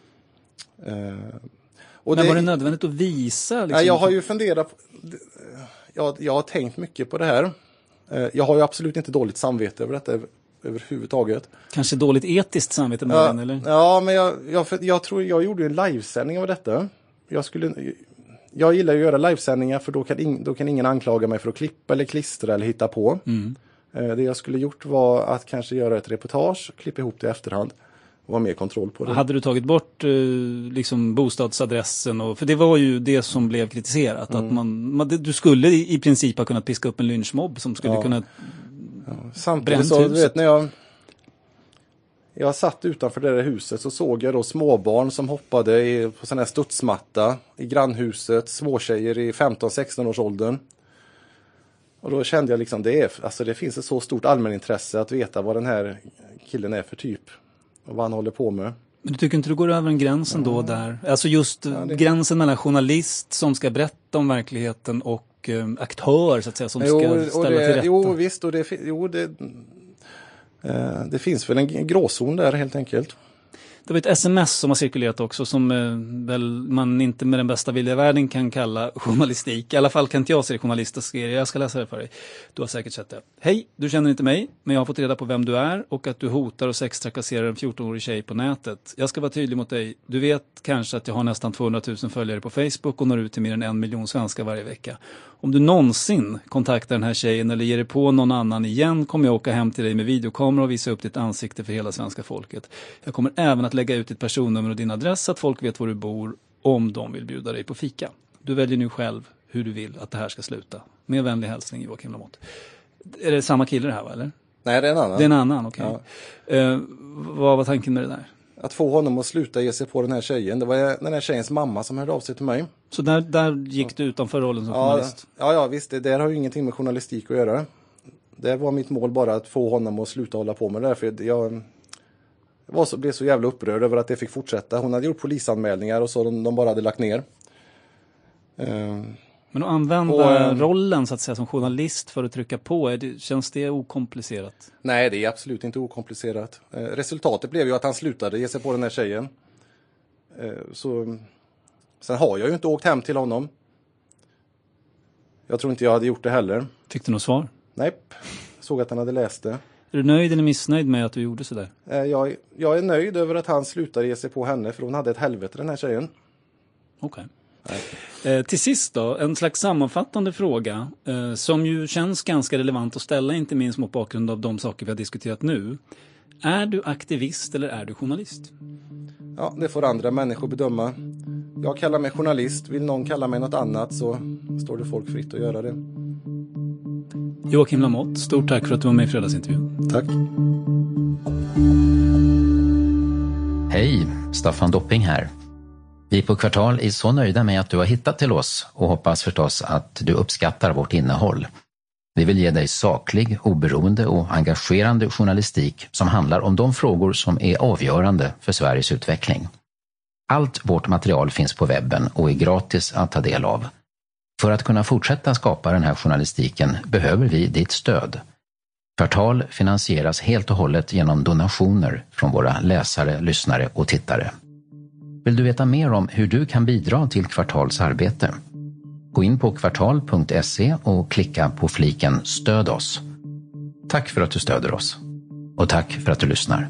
Och Men det, var det nödvändigt att visa? Liksom? Nej, jag har ju funderat på, jag, jag har tänkt mycket på det här. Jag har ju absolut inte dåligt samvete över detta överhuvudtaget. Kanske dåligt etiskt samvete med ja, den, eller? Ja, men jag, jag, jag tror jag gjorde en livesändning av detta. Jag skulle... Jag gillar att göra livesändningar för då kan, in, då kan ingen anklaga mig för att klippa eller klistra eller hitta på. Mm. Det jag skulle gjort var att kanske göra ett reportage, klippa ihop det i efterhand och ha mer kontroll på det. Hade du tagit bort liksom bostadsadressen? Och, för det var ju det som blev kritiserat. Mm. Att man, man, du skulle i princip ha kunnat piska upp en lynchmobb som skulle ja. kunna ja. Samtidigt så, du vet, när jag, jag satt utanför det där huset så såg jag då småbarn som hoppade i, på sån här studsmatta i grannhuset, småtjejer i femton sexton års åldern. Och då kände jag liksom, det, är, alltså det finns ett så stort allmänintresse att veta vad den här killen är för typ. Och vad han håller på med. Men du tycker inte du går över en gränsen då där? Alltså just ja, det... gränsen mellan journalist som ska berätta om verkligheten och eh, aktör så att säga som jo, ska ställa det, till rätta. Jo visst, och det, jo, det, Eh, det finns väl en gråzon där helt enkelt. Det var ett sms som har cirkulerat också som eh, väl man inte med den bästa vilja i världen kan kalla journalistik. I alla fall kan inte jag se journalistisk. Jag ska läsa det för dig. Du har säkert sett det. Hej, du känner inte mig, men jag har fått reda på vem du är och att du hotar och sextrakasserar en fjortonårig tjej på nätet. Jag ska vara tydlig mot dig. Du vet kanske att jag har nästan tvåhundratusen följare på Facebook och når ut till mer än en miljon svenskar varje vecka. Om du någonsin kontaktar den här tjejen eller ger dig på någon annan igen kommer jag åka hem till dig med videokamera och visa upp ditt ansikte för hela svenska folket. Jag kommer även att lägga ut ditt personnummer och din adress så att folk vet var du bor om de vill bjuda dig på fika. Du väljer nu själv hur du vill att det här ska sluta. Med vänlig hälsning, Joakim Lamotte. Är det samma kille det här, va, eller? Nej, det är en annan. Det är en annan, okej. Okay. Ja. Eh, vad var tanken med det där? Att få honom att sluta ge sig på den här tjejen. Det var den här tjejens mamma som hörde av sig till mig. Så där, där gick du utanför rollen som ja, journalist? Ja, ja, visst. Det där har ju ingenting med journalistik att göra. Det var mitt mål bara att få honom att sluta hålla på med det där. För jag var så, blev så jävla upprörd över att det fick fortsätta. Hon hade gjort polisanmälningar och så de, de bara hade lagt ner. Uh, Men att använda och, rollen så att säga som journalist för att trycka på, är det, känns det okomplicerat? Nej, det är absolut inte okomplicerat. Uh, resultatet blev ju att han slutade ge sig på den här tjejen. Uh, så, sen har jag ju inte åkt hem till honom. Jag tror inte jag hade gjort det heller. Fick du något svar? Nej, såg att han hade läst det. Är du nöjd eller missnöjd med att du gjorde sådär? Uh, jag, jag är nöjd över att han slutade ge sig på henne, för hon hade ett helvete, den här tjejen. Okej. Okay. Eh, till sist då, en slags sammanfattande fråga eh, som ju känns ganska relevant att ställa, inte minst mot bakgrund av de saker vi har diskuterat nu. Är du aktivist eller är du journalist? Ja, det får andra människor bedöma. Jag kallar mig journalist, vill någon kalla mig något annat så står det folk fritt att göra det. Joakim Lamotte, stort tack för att du var med i fredagsintervjun. Tack. Hej, Staffan Dopping här. Vi på Kvartal är så nöjda med att du har hittat till oss och hoppas förstås att du uppskattar vårt innehåll. Vi vill ge dig saklig, oberoende och engagerande journalistik som handlar om de frågor som är avgörande för Sveriges utveckling. Allt vårt material finns på webben och är gratis att ta del av. För att kunna fortsätta skapa den här journalistiken behöver vi ditt stöd. Kvartal finansieras helt och hållet genom donationer från våra läsare, lyssnare och tittare. Vill du veta mer om hur du kan bidra till Kvartals arbete? Gå in på kvartal punkt se och klicka på fliken Stöd oss. Tack för att du stöder oss. Och tack för att du lyssnar.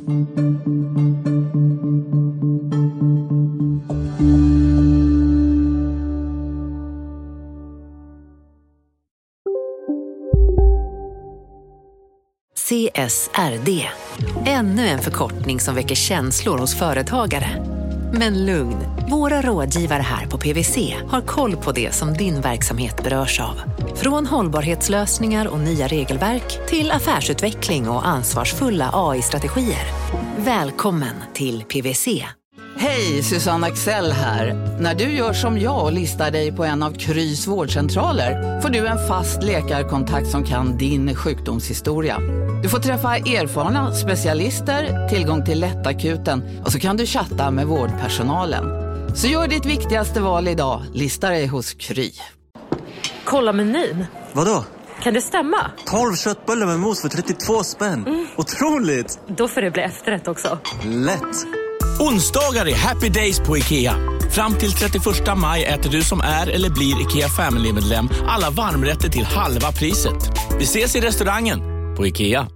C S R D. Ännu en förkortning som väcker känslor hos företagare. Men lugn, våra rådgivare här på P V C har koll på det som din verksamhet berörs av. Från hållbarhetslösningar och nya regelverk till affärsutveckling och ansvarsfulla A I-strategier. Välkommen till P V C. Hej, Susanne Axel här. När du gör som jag och listar dig på en av Krys vårdcentraler får du en fast läkarkontakt som kan din sjukdomshistoria. Du får träffa erfarna specialister, tillgång till lättakuten och så kan du chatta med vårdpersonalen. Så gör ditt viktigaste val idag, lista dig hos Kry. Kolla menyn. Vadå? Kan det stämma? tolv köttbullar med mos för trettiotvå spänn. Mm. Otroligt! Då får det bli efterrätt också. Lätt! Onsdagar är happy days på IKEA. Fram till trettioförsta maj äter du som är eller blir IKEA Family-medlem alla varmrätter till halva priset. Vi ses i restaurangen på IKEA.